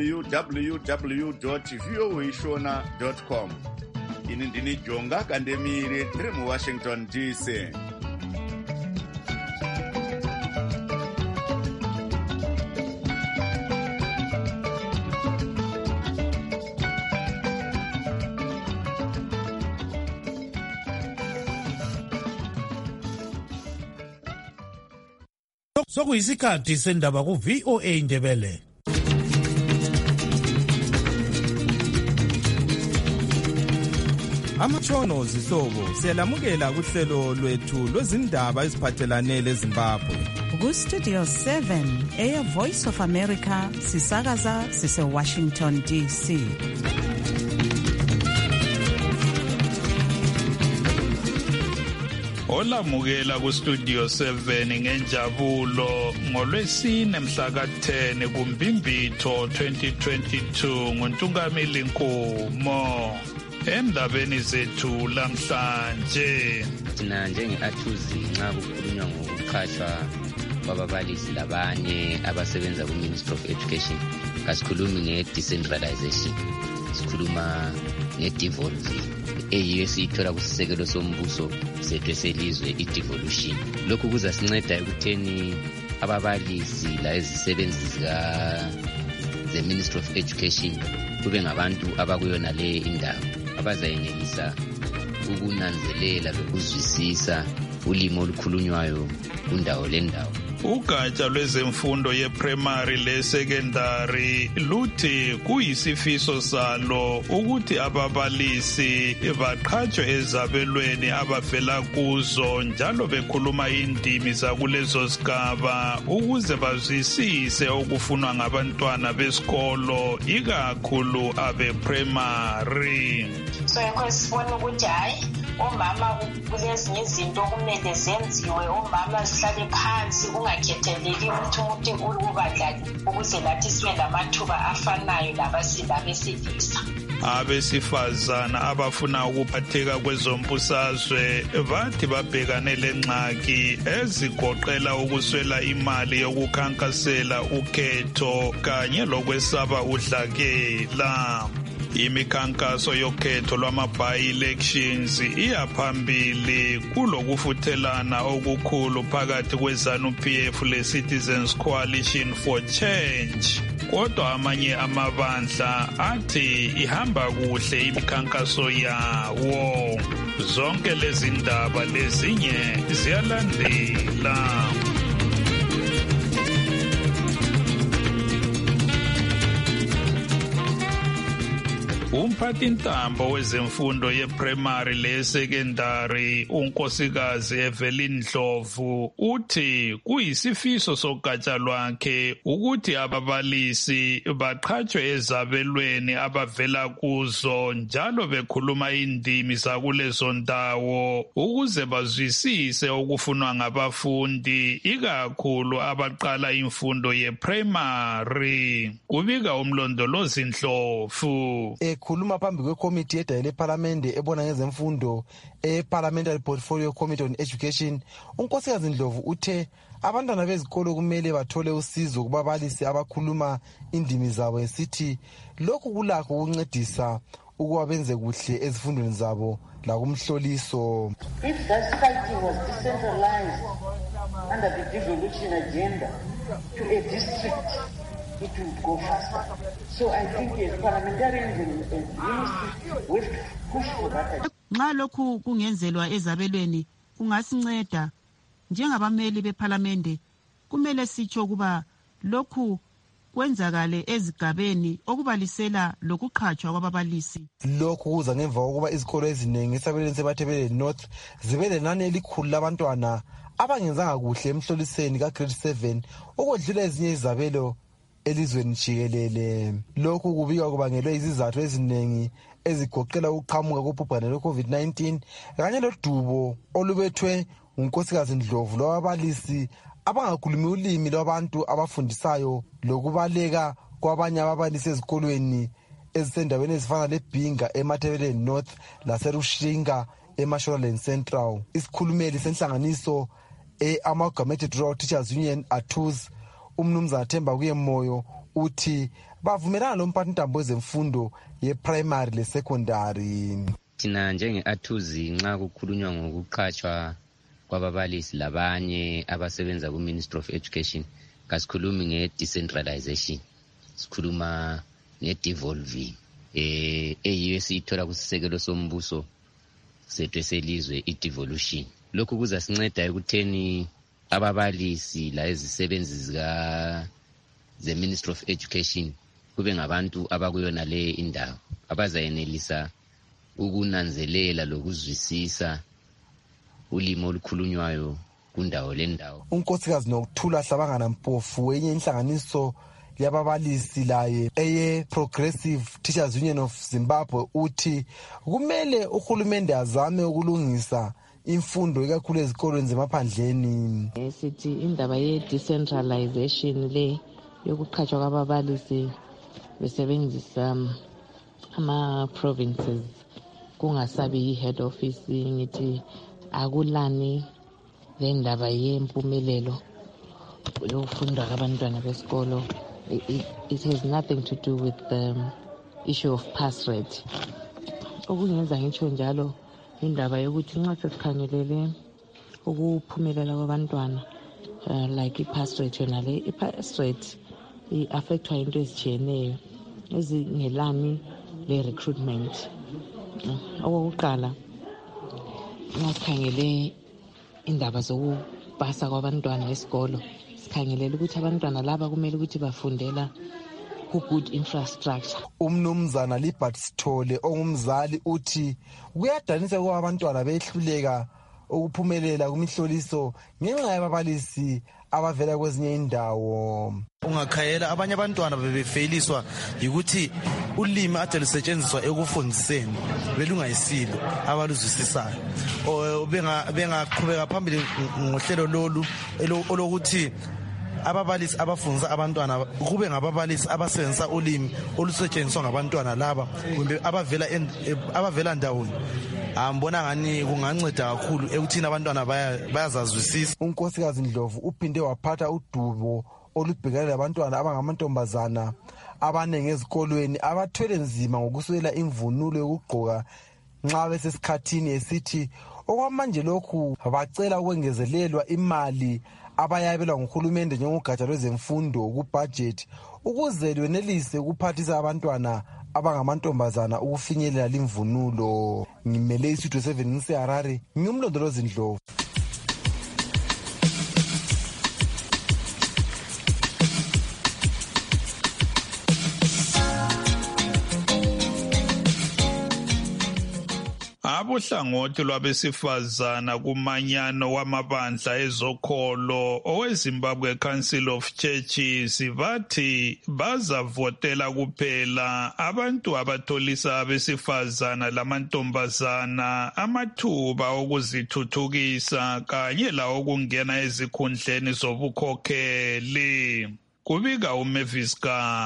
www.voashona.com. Ini ndini Jonga Kandemire ndiri muWashington DC. sokuyisikhathi sendaba ku-VOA Indebele. Amatshono zihlobo siyalamukela kuhlelo lwethu lwezindaba eziphathelane leZimbabwe. Ku-Studio 7 Air Voice of America sisakaza sise-Washington DC. Olamukela ku-Studio 7 ngenjabulo ngolwesine mhla ka-10 kuMbimbitho 2022 nguNtungamili Nkomo. Endabeni zethu lamhlanje thina njenge-Athuzi nxa kukhulunywa ngokuqhatshwa kwababalisi labanye abasebenza ku-Ministry of Education kasikhulumi nge-decentralization, sikhuluma nge-devolving eyiyo esiyithola kusisekelo sombuso sethu eselizwe i-devolution. Lokhu kuzasinceda ekutheni ababalisi la ezisebenzi ze Ministry of Education kube ngabantu abakuyona le indawo abazayenelisa ukunanzelela lokuzwisisa ulimo olukhulunywayo kundawo lendawo. Ugatsha lwezemfundo ye-primary le-secondary luthi kuyisifiso salo ukuthi ababalisi baqhatshwe ezabelweni abavela kuzo njalo bekhuluma indimi zakulezo sigaba ukuze bazwisise okufunwa ngabantwana besikolo ikakhulu abe-primary. So yakho sibona ukuthi hayi omama kulezinye izinto kumele zenziwe, omama sihlale phansi kungakhetheleki ukuthi umuntu ubadlali ukuze lathi sibe lamathuba afanayo labesilisa. Abesifazana abafuna ukuphatheka kwezombusazwe bathi babhekane lengxaki ezigoqela ukuswela imali yokukhankasela ukhetho kanye lokwesaba udlakela. Imikhankaso yokhetho lwama-by-elections iyaphambili kulokufuthelana okukhulu phakathi kweZANU-PF le-Citizens Coalition for Change. Kodwa amanye amabandla athi ihamba kuhle imikhankaso yawo. Zonke lezi ndaba lezinye ziyalandela. Umphathintambo wezemfundo ye-primary le-secondary unkosikazi Evelyn Ndlovu uthi kuyisifiso sogatsha lwakhe ukuthi ababalisi baqhatshwe ezabelweni abavela kuzo njalo bekhuluma indimi zakulezo ndawo ukuze bazwisise okufunwa ngabafundi ikakhulu abaqala imfundo ye-primary. Kubika umlondolozi Ndlovu. Khuluma phambi kwekomiti yedale lephalamende ebona ngezemfundo e-Parliamentary Portfolio Committee on Education, unkosikazi Ndlovu uthe abantwana bezikolo kumele bathole usizo kubabalisi abakhuluma indimi zabo esithi lokhu kulakho ukuncedisa ukuba benze kuhle ezifundweni zabo lakumhloliso. If that fighting was decentralized under the devolution agenda to a district, it will go faster. So I think as parliamentarians and ministry, we have to push for that. Nxa lokhu kungenzelwa ezabelweni kungasinceda njengabameli bephalamende. Kumele sitsho kuba lokhu kwenzakale ezigabeni okubalisela lokuqhatshwa kwababalisi. Lokhu kuza ngemva kokuba izikolo eziningi esabelweni seMathebele North zibe lenani elikhulu labantwana abangenzanga kuhle emhloliseni ka-grade 7 okwedlula ezinye izabelo elizweni jikelele. Lokhu kubikwa kubangelwe izizathu eziningi ezigoqela ukuqhamuka kobhubhane lwe-COVID-19 kanye lodubo olubethwe unkosikazi Ndlovu lwababalisi abangakhulumi ulimi lwabantu abafundisayo lokubaleka kwabanye ababalisi ezikolweni ezisendaweni ezifana leBhinga eMathebele North laseRushinga eMashonaland Central. Isikhulumeli senhlanganiso e-Amalgamated Rural Teachers Union ATUZ umnumzana Themba Kuyemoyo uthi bavumelana lomphathintambo wezemfundo ye-primary le-secondary. Thina njenge-Athuzi nxa kukhulunywa ngokuqhatshwa kwababalisi labanye abasebenza ku-Ministry of Education kasikhulumi nge-decentralization, sikhuluma nge-devolving eyiyo esiyithola kusisekelo sombuso sethu eselizwe i-devolution. Lokhu kuzasinceda ekutheni ababalisi la ezisebenzi zika the Ministry of Education kube ngabantu abakuyona le indawo abazayenelisa ukunanzelela lokuzwisisa ulimo olukhulunywayo kundawo lendawo. Unkosikazi Nokuthula Hlabangana Mpofu enye inhlanganiso yababalisi laye eye Progressive Teachers Union of Zimbabwe uthi kumele uhulumende azame ukulungisa imfundo ikakhulu ezikolweni zemaphandleni. Sithi indaba ye decentralization le yokuqhatshwa kwababalisi besebenzisa ama provinces kungasabi head office ngithi akulani le ndaba yempumelelo yokufunda kwabantwana besikolo. It has nothing to do with the issue of pass rate. Okungenza ngitsho njalo indaba yokuthi nxa sesikhangelele ukuphumelela kwabantwana like i-pass rate yona le i-pass rate i-affectwa into ezitshiyeneyo ezingelani le-recruitment. Okokuqala nxa sikhangele indaba zokupasa kwabantwana esikolo sikhangelela ukuthi abantwana laba kumele ukuthi bafundela ku-good infrastructure. Umnumzana Libert Sithole ongumzali uthi kuyadanisa ukuba abantwana behluleka ukuphumelela kumihloliso ngenxa yababalisi abavela kwezinye indawo. Ungakhayela abanye abantwana bebefeyiswa yikuthi ulimi ade lusetshenziswa ekufundiseni belungayisilo abaluzwisisayo bengaqhubeka phambili ngohlelo lolu olokuthi ababalisi abafundisa abantwana kube ngababalisi abasebenzisa ulimi olusetshenziswa ngabantwana laba kumbe abavela ndawonye. Ambona ngani kunganceda kakhulu ekuthini abantwana bayazazwisisa. Unkosikazi Ndlovu uphinde waphatha udubo olubhekana labantwana abangamantombazana abaningi ezikolweni abathwele nzima ngokuswela imvunulo yokugqoka nxa besesikhathini esithi okwamanje lokhu bacela ukwengezelelwa imali abayabelwa nguhulumende njengogatsha lwezemfundo ku-budget ukuze lwenelise ukuphathisa abantwana abangamantombazana ukufinyelela limvunulo. Ngimele iStudio 7 ngiseHarare, ngimlondolozi Ndlovu. Abohlangothi lwabesifazana kumanyano wamabandla ezokholo oweZimbabwe Council of Churches bathi bazavotela kuphela abantu abatholisa abesifazana lamantombazana amathuba okuzithuthukisa kanye lawo kungena ezikhundleni zobukhokheli. Kubika uMavis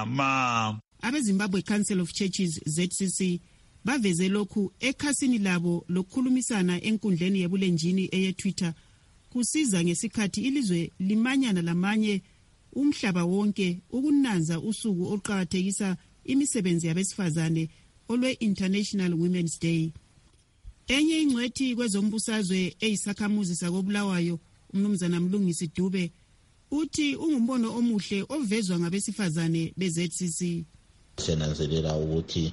Gama. AbeZimbabwe Council of Churches ZCC baveze lokhu ekhasini labo lokukhulumisana enkundleni yebulenjini eye-Twitter kusiza ngesikhathi ilizwe limanyana lamanye umhlaba wonke ukunanza usuku oluqakathekisa imisebenzi yabesifazane olwe-International Women's Day. Enye ingcwethi kwezombusazwe eyisakhamuzi sakobulawayo umnumzana Mlungisi Dube uthi ungumbono omuhle ovezwa ngabesifazane be-ZCC. Senanzelela ukuthi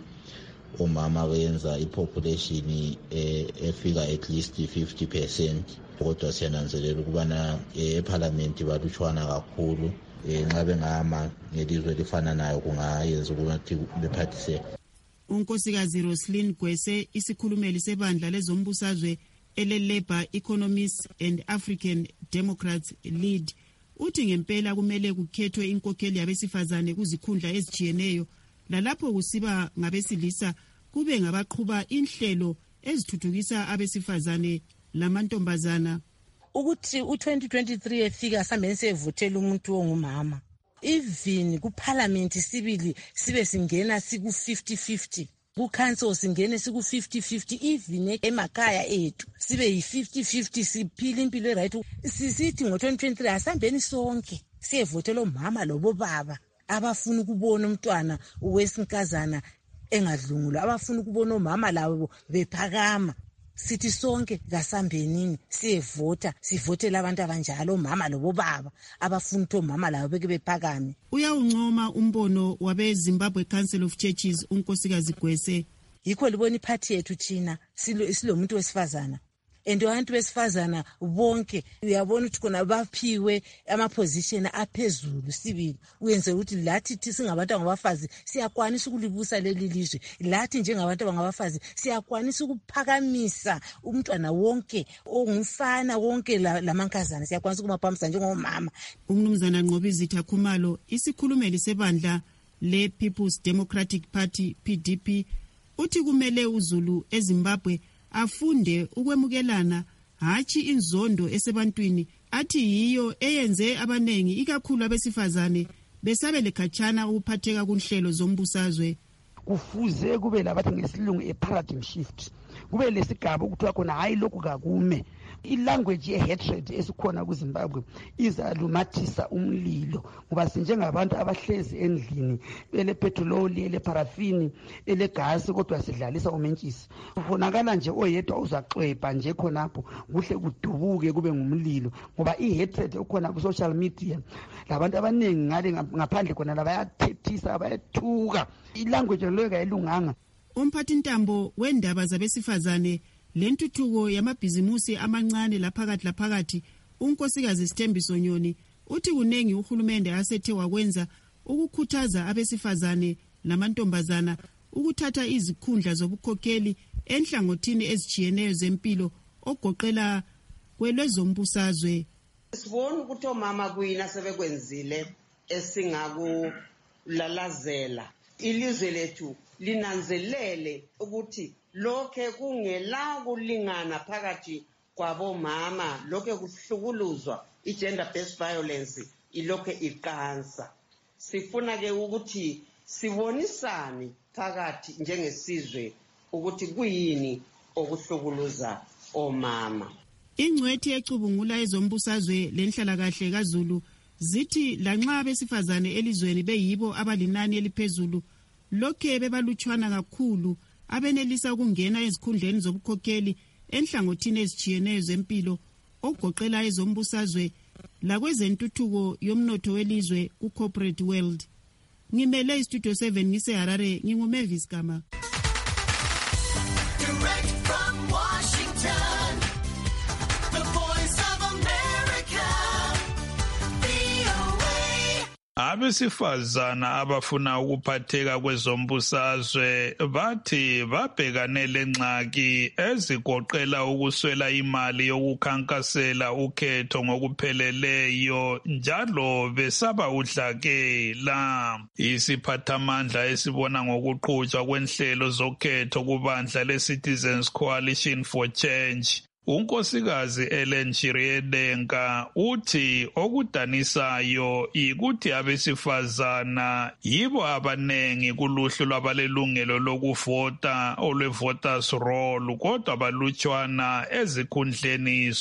umama wenza ipopulation efika at least 50%, kodwa siyananzelela ukubana eParliament balutshwana kakhulu. Nxa bengama ngelizwe lifananayo kungayenza ukuthi bephathise. Unkosikazi Roslyn Gwese isikhulumeli sebandla lezombusazwe ele-Labour Economists and African Democrats Lead uthi ngempela kumele kukhethwe inkokheli yabesifazane kuzikhundla ezijiyeneyo lalapho kusiba ngabesilisa kube ngabaqhuba inhlelo ezithuthukisa abesifazane lamantombazana. Ukuthi u2023 efika sambeni sevotela umuntu ongumama even kuParliament sibili sibe singena siku 50-50 kuCouncil singene siku 50-50 even emakhaya ethu sibe yi50-50 siphila impilo eright. Sisithi ngo2023 asambeni sonke siyevotela umama lobobaba abafuna ukubona umntwana wesinkazana engadlungulwa abafuna ukubona omama labo bephakama. Sithi sonke kasambenini siyevota sivotela abantu abanjalo omama lobobaba abafuna ukuthi omama labo beke bephakame. Uyawuncoma umbono wabeZimbabwe Council of Churches unkosikazi Gwese. Yikho libona iphathi yethu thina silomuntu wesifazana and abantu besifazana bonke uyabona ukuthi khona baphiwe amaposition aphezulu sibili uyenze ukuthi lathi singabantu abangabafazi siyakwanisa ukulibusa leli lizwe, lathi njengabantu abangabafazi siyakwanisa ukuphakamisa umntwana wonke ongumfana wonke lamankazana siyakwanisa ukumaphamisa njengomama. Umnumzana Nqobizitha Khumalo, isikhulumeli sebandla le People's Democratic Party PDP, uthi kumele uZulu eZimbabwe afunde ukwemukelana hachi inzondo esebantwini, athi yiyo eyenze abanengi ikakhulu abesifazane besabele khatshana ukuphatheka kunhlelo zombusazwe. Kufuze kube labathi ngesilungu paradigm shift, kube lesigaba ukuthiwa khona hayi lokhu kakume. I-language ye-hatred esikhona kuZimbabwe izalumathisa umlilo ngoba sinjengabantu abahlezi endlini elepetroli, eleparafini, elegasi kodwa sidlalisa umentshisi. Kufonakala nje oyedwa uzaxwebha nje khonapho kuhle kudubuke kube ngumlilo ngoba i-hatred okhona ku-social media labantu abaningi ngale ngaphandle khona labayathethisa bayathuka. I-language leyo kayilunganga. Umphathintambo wendaba zabesifazane lentuthuko yamabhizimusi amancane laphakathi unkosikazi Sithembiso Nyoni uthi kunengi uhulumende asethe wakwenza ukukhuthaza abesifazane namantombazana ukuthatha izikhundla zobukhokheli enhlangothini ezijiyeneyo zempilo ogoqela kwelezombusazwe. Sibona ukuthi omama kuyina sebekwenzile esingakulalazela. Ilizwe lethu linanzelele ukuthi lokhe kungela kulingana phakathi kwabomama, lokhe kuhlukuluzwa i-gender based violence ilokhe iqansa. Sifuna ke ukuthi sibonisane phakathi njengesizwe ukuthi kuyini okuhlukuluza omama. Ingcwethi ecubungula ezombusazwe lenhlalakahle kaZulu zithi lanxa abesifazane elizweni beyibo abalinani eliphezulu lokhe bebalutshwana kakhulu abenelisa ukungena ezikhundleni zobukhokheli enhlangothini ezijiyeneyo zempilo ogoqela ezombusazwe lakwezentuthuko yomnotho welizwe ku-corporate world. Ngimele istudio 7 ngise-Harare, nginguMavis Gama. Abesifazana abafuna ukuphatheka kwezombusazwe bathi babhekane lengxaki ezigoqela ukuswela imali yokukhankasela ukhetho ngokupheleleyo njalo besaba udlakela. Isiphathamandla esibona ngokuqhutshwa kwenhlelo zokhetho kubandla le-Citizens Coalition for Change unkosikazi Ellen Chiriyedenga uthi okudanisayo ikuthi abesifazana yibo abanengi kuluhlu lwabalelungelo lokuvota olwe-voters roll kodwa balutshwana ezikhundleni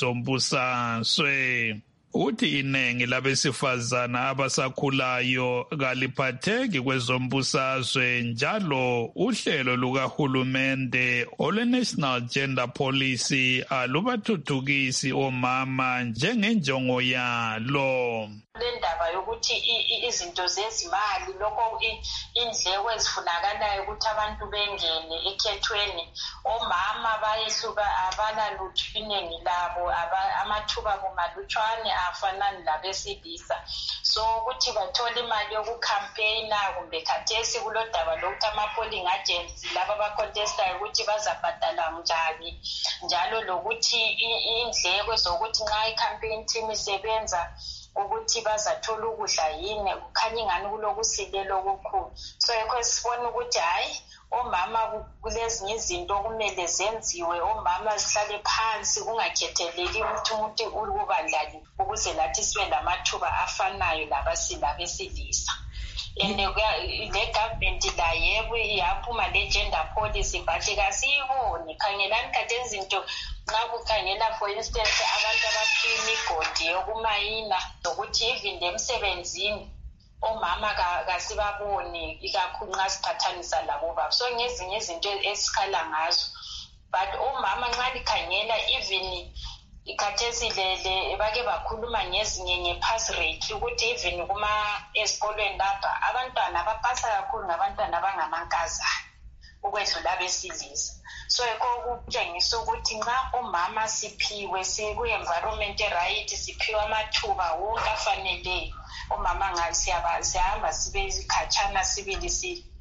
zombusazwe. Uthi inengi labesifazana abasakhulayo kaliphatheki kwezombusazwe njalo uhlelo lukahulumende olwe-National Gender Policy alubathuthukisi omama njengenjongo yalo. Lendaba yokuthi izinto zezimali lokho indleko ezifunakalayo ukuthi abantu bengene ekhethweni omama bayehluka abanalutho iningi labo amathuba kumalutshwane afanani labesilisa so ukuthi bathole imali yokucampaigna kumbe khathesi kulodaba lokuthi ama-polling agents laba abacontestayo ukuthi bazabhadala njani njalo lokuthi indleko zokuthi nxa i-campaign team isebenza ukuthi bazathola ukudla yini kukhanya ingani kulokusilela okukhulu so yekho sibona ukuthi hayi omama kulezinye izinto kumele zenziwe omama zihlale phansi kungakhetheleki ukuthi umuntu ukubandlali ukuze lathi sibe lamathuba afanayo labesilisa and le government la yebo iyaphuma le-gender policy but kasiyiboni khangelani kade izinto nxa kukhangela for instance abantu abaphiwa imigodi yokumayina nokuthi even emsebenzini omama kasibaboni ikakhulu nxa siqhathanisa labobaba so ngezinye izinto esikhala ngazo but omama nxa likhangela even ikhathesi bake bakhuluma ngezinye nge-pass rate ukuthi even esikolweni lapha abantwana abapasa kakhulu ngabantwana abangamankazana ukwedlula abesilisa. So kutshengisa ukuthi nxa umama siphiwe siku-environment right, siphiwe amathuba wonke afaneleyo, umama siyahamba sibe khatshana sibili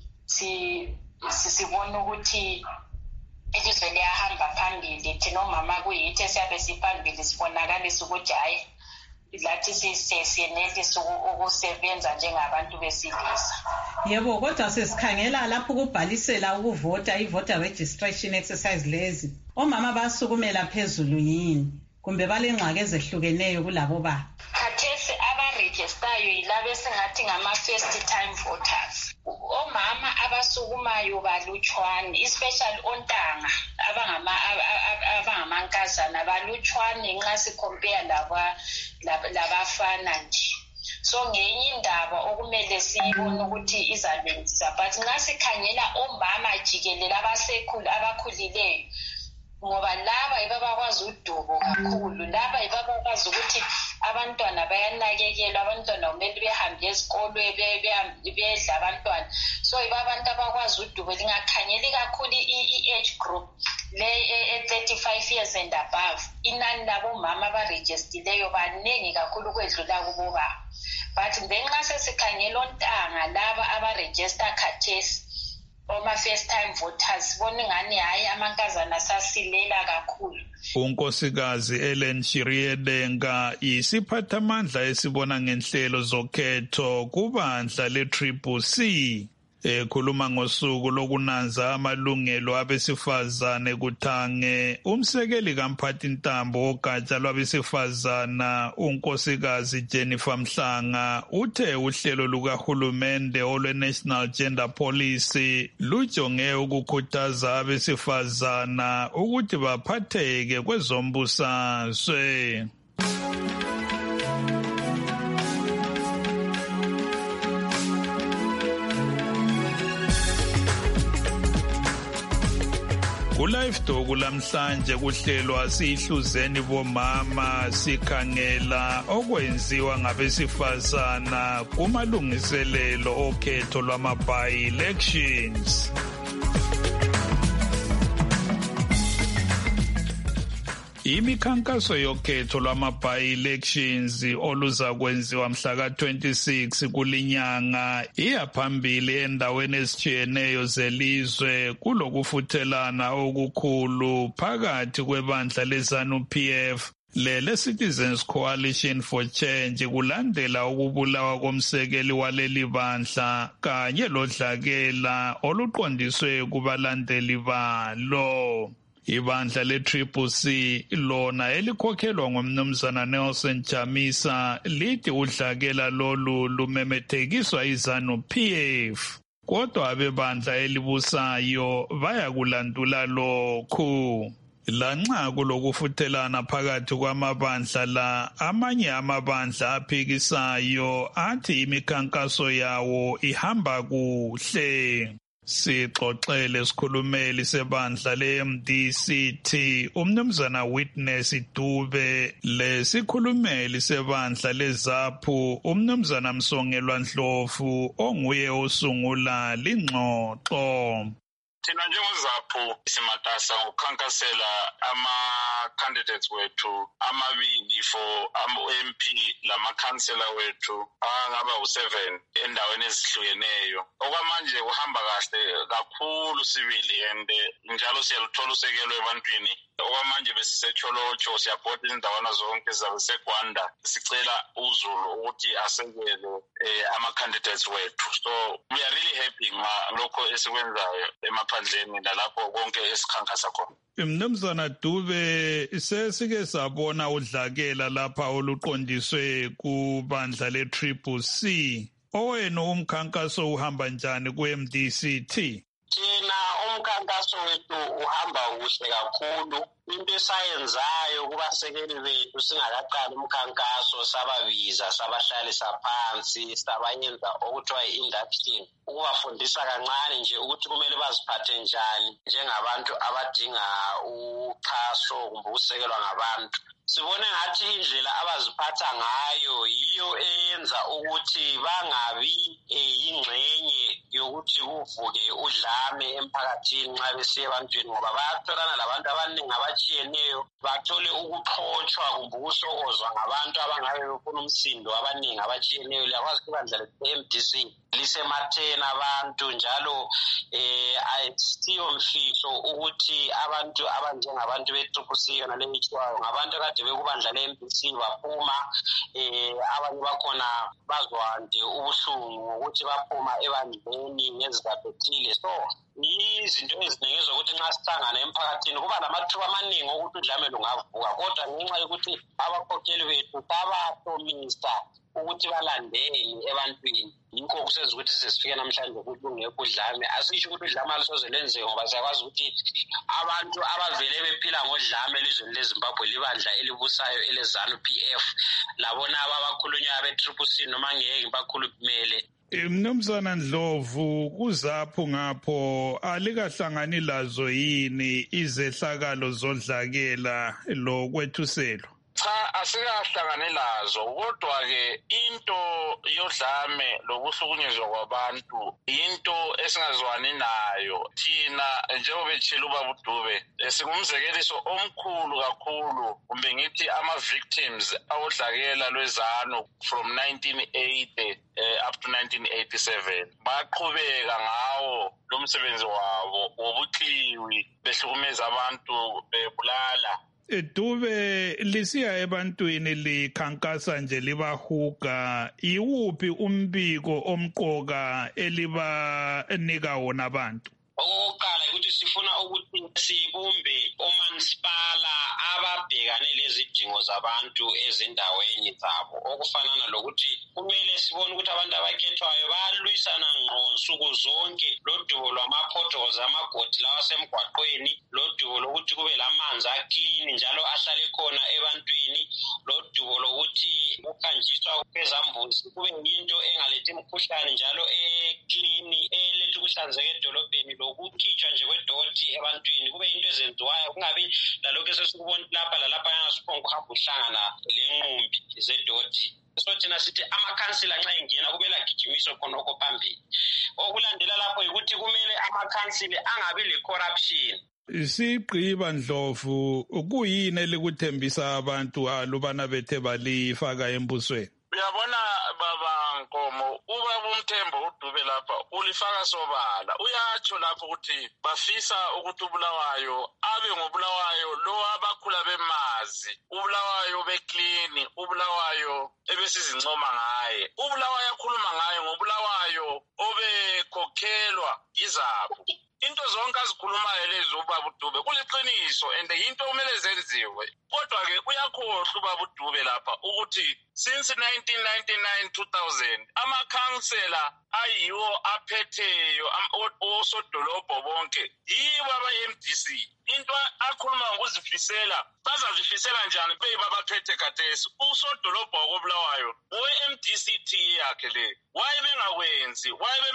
sibona ukuthi ilizwe liyahamba phambili. Thina omama kuyithi esiyabe siphambili sibonakalisa ukuthi hayi lathi siyenelisa ukusebenza njengabantu besilisa. Yebo, kodwa sesikhangela lapho ukubhalisela ukuvota, i-voter registration exercise lezi, omama basukumela phezulu yini kumbe balengxaki ezehlukeneyo kulabo baba? Khathesi abarejistayo yilabo esingathi ngama-first time voters. Omama abasukumayo balutshwane, especially ontanga abangamankazana balutshwane nxa sikhompare labafana nje. So ngenye indaba okumele siyibone ukuthi izalenzisa, but nxa sikhangela omama jikelele abakhulileyo, ngoba laba yibo abakwazi udubo kakhulu, laba yibo abakwazi ukuthi abantwana bayanakekelwa, abantwana kumele behambe esikole bedla abantwana. So yibo abantu abakwazi udubo. Lingakhangeli kakhulu i-age group le 35 years and above, inani labo mama abarejistileyo baningi kakhulu kwedlula kubo baba. But ngenxa sesikhangela ontanga laba abarejista khathesi, first time voters, bona ngani hayi amankazana sasilela kakhulu. uNkosikazi Ellen Shiriedenga isiphathamandla esibona ngenhlelo zokhetho kubandla le-CCC ekhuluma ngosuku lokunanza amalungelo abesifazane kuThange. Umsekeli kaMphathintambo wogatsha lwabesifazana uNkosikazi Jennifer Mhlanga uthe uhlelo lukahulumende olwe-National Gender Policy lujonge ukukhuthaza abesifazana ukuthi baphatheke kwezombusazwe. Ku-Live Talk lamhlanje kuhlelwa sihluzeni bomama sikhangela okwenziwa ngabesifazana kumalungiselelo okhetho lwama-by-elections. Imikhankaso yokhetho lwama-by-elections oluzakwenziwa mhla ka-26 kulinyanga iyaphambili endaweni ezitshiyeneyo zelizwe kulokufuthelana okukhulu phakathi kwebandla le-ZANU-PF le-Citizens Coalition for Change kulandela ukubulawa komsekeli waleli bandla kanye lodlakela oluqondiswe kubalandeli balo. Ibandla le-CCC lona elikhokhelwa ngumnumzana Nelson Chamisa lithi udlakela lolu lumemethekiswa iZANU-PF. Kodwa abebandla elibusayo bayakulandula lokhu. Lanxa kulokufuthelana phakathi kwamabandla la, amanye amabandla aphikisayo athi imikhankaso yawo ihamba kuhle. Sixoxele sikhulumeli sebandla le-MDCT umnumzana Witness Dube lesikhulumeli sebandla leZAPHU umnumzana Msongelwa Ndlovu onguye osungula lingxoxo. Thina njengoZAPHU simatasa ngokukhankasela ama-candidates wethu amabili for ama-MP lamakhansela wethu angaba u-7 endaweni ezihlukeneyo. Okwamanje kuhamba kahle kakhulu sibili and njalo siyaluthola usekelo ebantwini. Okwamanje besisecholotsho siyabhoda izindawana zonke zabeseGwanda sicela uZulu ukuthi asekele ama-candidates wethu. So we are really happy ngalokho esikwenzayo emaphandleni nalapho konke esikhankasa khona. Mnumzana Dube, sesike sabona udlakela lapha oluqondiswe kubandla le-CCC. Owenu umkhankaso uhamba njani ku-MDCT? Thina umkhankaso wethu uhamba kuhle kakhulu into esayenzayo kubasekeli bethu singakaqali umkhankaso sababiza sabahlalisa phansi sabayenza okuthiwa i-induction ukubafundisa kancane nje ukuthi kumele baziphathe njani njengabantu abadinga uxhaso kumbe ukusekelwa ngabantu. Sibone ngathi indlela abaziphatha ngayo yiyo eyenza ukuthi bangabi ingxenye yokuthi kuvuke udlame emphakathini nxa besiya ebantwini ngoba bayatholana labantu abaningi abatshiyeneyo bathole ukuxotshwa kumbe ukusokozwa ngabantu abangabe befuna umsindo abaningi abatshiyeneyo. Liyakwazi ukuthi ibandla le-MDC lisematheni abantu njalo ayisiyo mfihlo ukuthi abantu abanjengabantu be-TCC yona le mitshwayo ngabantu akade bekubandla le-MDC baphuma abanye bakhona bazwa nje ubuhlungu ngokuthi baphuma ebandleni ngezizathu ezithile. So izinto eziningi zokuthi nxa sihlangana emphakathini kuba lamathuba amaningi okuthi udlame lungavuka, kodwa ngenxa yokuthi abakhokheli bethu babahlomisa ukuthi balandeni ebantwini yikho kusenza ukuthi sesifike namhlanje ukuthi ungekho udlame. Asisho ukuthi udlame alusoze lenzeke ngoba siyakwazi ukuthi abantu abavele bephila ngodlame elizweni leZimbabwe libandla elibusayo ele-ZANU-PF labona abakhulunywa be-TCC noma ngeke bakhulumele. Mnumzana Ndlovu, kuzapho ngapho alikahlangani lazo yini izehlakalo zodlakela lokwethuselo? Cha, asikahlangane lazo, kodwa-ke into yodlame lokuhlukunyezwa kwabantu into esingazwani nayo. Thina njengoba etshela ubaba uDube singumzekeliso omkhulu kakhulu kumbe ngithi ama-victims awodlakela lwezanu from 1980 up to 1987 baqhubeka ngawo lo msebenzi wabo wobuxiwi behlukumeza abantu bebulala. Dube lisiya ebantwini likhankasa nje libahuga, iwuphi umbiko omqoka elibanika wona abantu? Okokuqala ukuthi sifuna ukuthi sibumbe omansipala ababhekane lezidingo zabantu ezindaweni zabo, okufanana lokuthi kumele sibone ukuthi abantu abakhethwayo bayalwisana ngqo nsuku zonke lodubo lwama-potholes amagodi lawa asemgwaqweni, lodubo lokuthi kube lamanzi aklini njalo ahlale khona ebantwini, lodubo lokuthi ukhanjiswa kwezambuzi kube yinto engalethi imikhuhlane njalo eklini eletha ukuhlanzeka edolobheni, lokukhitshwa nje kwedoti ebantwini kube into ezenziwayo, kungabi lalokhu esesikubona lapha lalapha yangasiphoka ukuhamba uhlangana lenqumbi zedoti. So thina sithi amakhansila nxa engena kumele agijimiswe khonokho phambili. Okulandela lapho yikuthi kumele amakhansila angabi le-corruption. Sigqiba Ndlovu, kuyini elikuthembisa abantu alubana bethe balifaka embusweni? Uyabona baba Nkomo, ubaba uMthembu uDube lapha ulifaka sobala. Uyatsho lapho ukuthi bafisa ukuthi uBulawayo abe ngobulawayo lo abakhula bemazi, uBulawayo beklini, uBulawayo ebesizincoma ngaye. uBulawayo akhuluma ngaye ngobulawayo obekhokhelwa yizapho. Into zonke azikhulumayo lezi ubaba uDube kuliqiniso and into kumele zenziwe. Kodwa-ke uyakhohlwa ubaba uDube lapha ukuthi since 1999-2000 amakhansela ayiwo aphetheyo osodolobho bonke yibo aba-MDC. Into akhuluma ngokuzifisela bazazifisela njani bebabaphethe khathesi? Usodolobho wakobulawayo we-MDC yakhe le wayebengakwenzi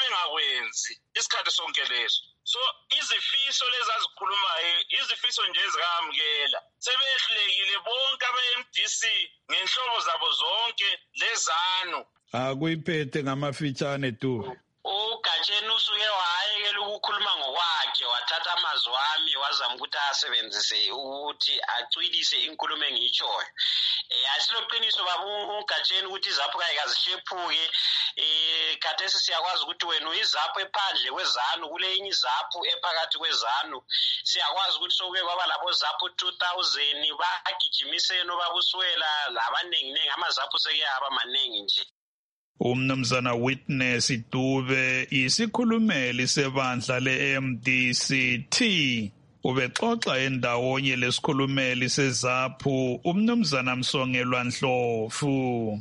isikhathi sonke leso. So izifiso lezi azikhulumayo izifiso nje ezikamukela sebehlekile bonke aba-MDC ngenhlobo zabo zonke lezanu. Akuyiphethe ngamafitshane tu. UGatsheni usuke wayekela ukukhuluma ngokwakhe wathatha amazwi ami wazama ukuthi asebenzise ukuthi acwilise inkulumo engiyitshoyo. Asiloqiniso baba uGatsheni ukuthi izapho kanye kazishephuke. Khathesi siyakwazi ukuthi wena uyizapho ephandle kwezanu kule enye izapho ephakathi kwezanu. Siyakwazi ukuthi sokuke kwaba labo zapho 2000 bagijimiseni obabuswela labanengi amazapho sekuyaba maningi nje. Umnumzana Witness Dube isikhulumeli sebandla le-MDCT ubexoxa endawonye lesikhulumeli seZAPHU umnumzana Msongelwa Ndlovu.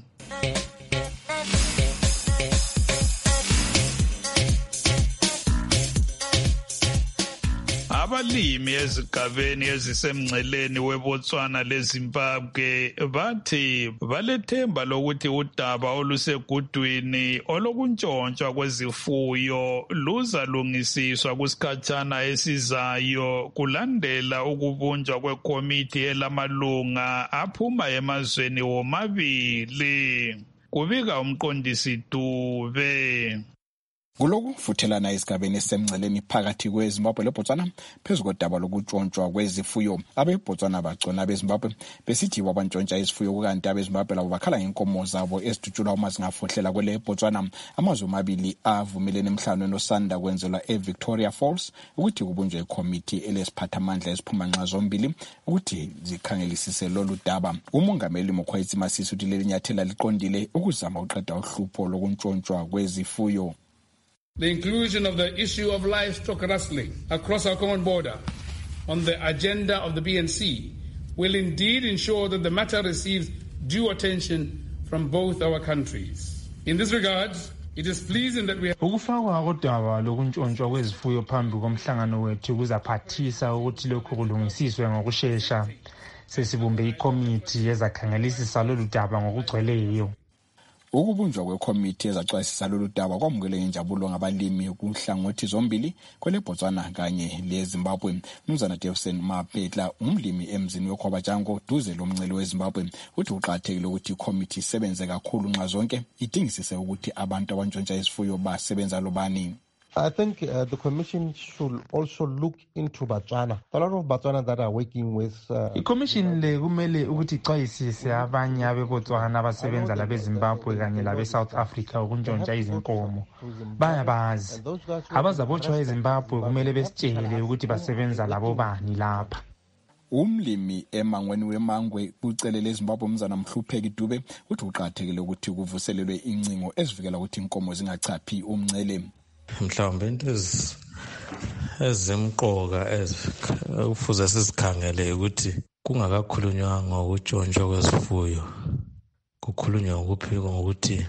Abalimi ezigabeni ezisemngceleni weBotswana leZimbabwe bathi balethemba lokuthi udaba olusegudwini olokuntshontshwa kwezifuyo luzalungisiswa kusikhatshana esizayo kulandela ukubunjwa kwekomiti elamalunga aphuma emazweni womabili. Kubika umqondisi Dube. Kulokufuthelana esigabeni esisemngceleni phakathi kweZimbabwe leBotswana phezu kodaba lokutshontshwa kwezifuyo. AbeBotswana bagcona abeZimbabwe besithi wabantshontsha izifuyo, kukanti abeZimbabwe labo bakhala ngenkomo zabo ezidutshulwa uma zingafohlela kwele Botswana. Amazwe amabili avumelene emhlanganweni osanda kwenzelwa eVictoria Falls ukuthi kubunjwe ikomiti elesiphathamandla eziphuma nxa zombili ukuthi zikhangelisise lolu daba. Umongameli Mokgweetsi Masisi uthi leli nyathela liqondile ukuzama uqeda uhlupho lokuntshontsha kwezifuyo. The inclusion of the issue of livestock rustling across our common border on the agenda of the BNC will indeed ensure that the matter receives due attention from both our countries. In this regard, it is pleasing that we have ukufakwa kodaba lokuntshontsha kwezifuyo phambi komhlangano wethu kuzaphathisa ukuthi lokhu kulungisiswe ngokushesha. Sesibumbe ikomiti ezakhangelisisa lolu daba ngokugcweleyo. Ukubunjwa kwekomiti ezacwayisisa lolu daba kwamukele injabulo ngabalimi kuhlangothi zombili kwele Botswana kanye leZimbabwe. Mnumzana Davison Mapetla, umlimi emzini weKhwabajango duze lomncele weZimbabwe, uthi uqathekile ukuthi ikomiti isebenze kakhulu nxa zonke idingisise ukuthi abantu abantshontsha izifuyo basebenza lobani. I think the commission should also look into Botswana. A lot of Botswana that are working with iCommission le kumele ukuthi ixwayisise abanye abeBotswana abasebenza labeZimbabwe kanye labeSouth Africa ukuntshontsha izinkomo. Bayabazi abazabotshwa eZimbabwe kumele besitshele ukuthi basebenza labo bani lapha. Umlimi emangweni wemangwe ucelele eZimbabwe Mzana Mhlupheki Dube uthi uqathekile ukuthi kuvuselelwe incingo ezivikela ukuthi inkomo zingachaphi umncele. Mhlawumbe into ezimqoka kufuze sizikhangele ukuthi kungakakhulunywa ngokuntshontsha kwezifuyo, kukhulunywa ngokuthi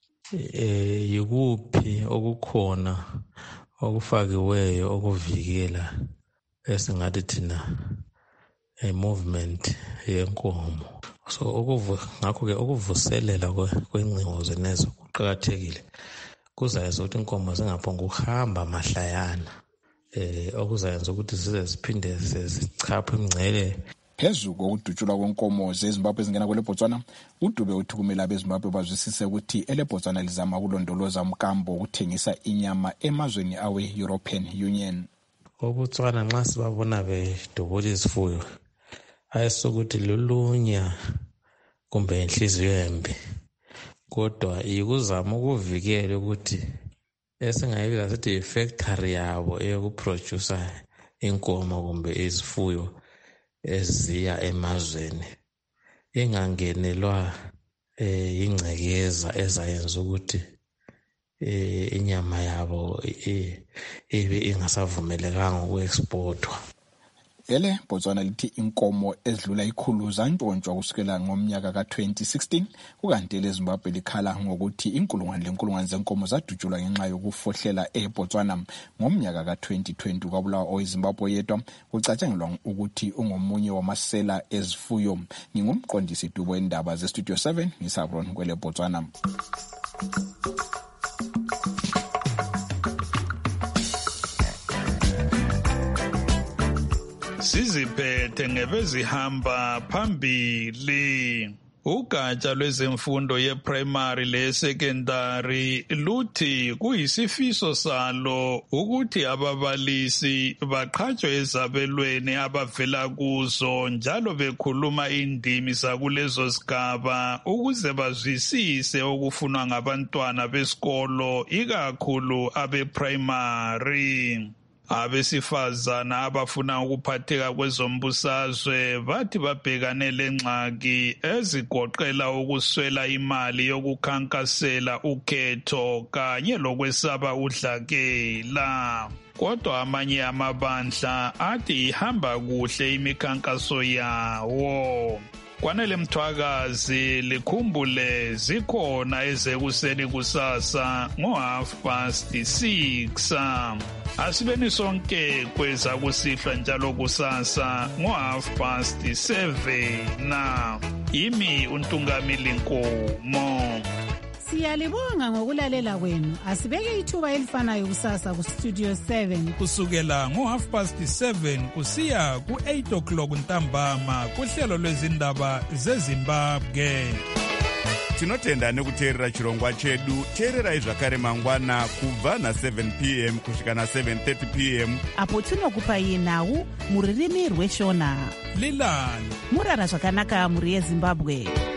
yikuphi okukhona okufakiweyo okuvikela esingathi thina movement yenkomo. So ngakho-ke ukuvuselela kwencingo zenezo kuqakathekile. Kuzayenza ukuthi inkomo zingaphonga ukuhamba mahlayana, okuzayenza ukuthi zize ziphinde zichaphe imingcele. Phezu kokudutshulwa kwenkomo zeZimbabwe ezingena kwele Botswana, uDube uthi kumele abeZimbabwe bazwisise ukuthi ele Botswana lizama ukulondoloza umkambo wokuthengisa inyama emazweni awe-European Union. UBotswana nxa sibabona bedubula izifuyo ayisukuthi lulunya kumbe inhliziyo embi, kodwa ikuzama ukuvikela ukuthi esingayibiza sithi ifactory yabo eyokuproduce inkomo kumbe izifuyo eziya emazweni ingangenelwa ingcekeza ezayenza ukuthi inyama yabo ibe ingasavumelekanga ukuexportwa. Ele Botswana lithi inkomo ezidlula 100 zantshontshiwa kusukela ngomnyaka ka-2016, kukanti leZimbabwe likhala ngokuthi inkulungwane zenkomo zadutshulwa ngenxa yokufohlela eBotswana. Ngomnyaka ka-2020 kwabulawa oweZimbabwe yedwa, kucatshangelwa ukuthi ungomunye wamasela ezifuyo. Ngingumqondisi Dubo wendaba zeStudio 7 ngisabron kwele Botswana. Siziphethe ngebezihamba phambili. Ugatsha lwezemfundo ye-primary le-secondary luthi kuyisifiso salo ukuthi ababalisi baqhatshwe ezabelweni abavela kuzo njalo bekhuluma indimi zakulezo zigaba ukuze bazwisise okufunwa ngabantwana besikolo ikakhulu abe-primary. Abesifazana abafuna ukuphatheka kwezombusazwe bathi babhekane lengxaki ezigoqela ukuswela imali yokukhankasela ukhetho kanye lokwesaba udlakela. Kodwa amanye amabandla athi ihamba kuhle imikhankaso yawo. Kwanele Mthwakazi likhumbule zikhona ezekuseni kusasa ngo6:30. Asibeni sonke kweza kusihlwa njalo kusasa ngo7:30. Imi uNtungamili Nkomo. Siyalibonga ngokulalela kwenu. Asibeke ithuba elifanayo kusasa ku Studio 7 kusukela ngo7:30 kusiya ku8 ntambama kuhlelo lwezindaba zeZimbabwe. Tinotenda nekuteerera chirongwa chedu. Teererai zvakare mangwana kubva na7 p.m. kusvika na7:30 p.m. apo tinokupai nhau muririmi rweshona. Lilani murara zvakanaka muri yeZimbabwe.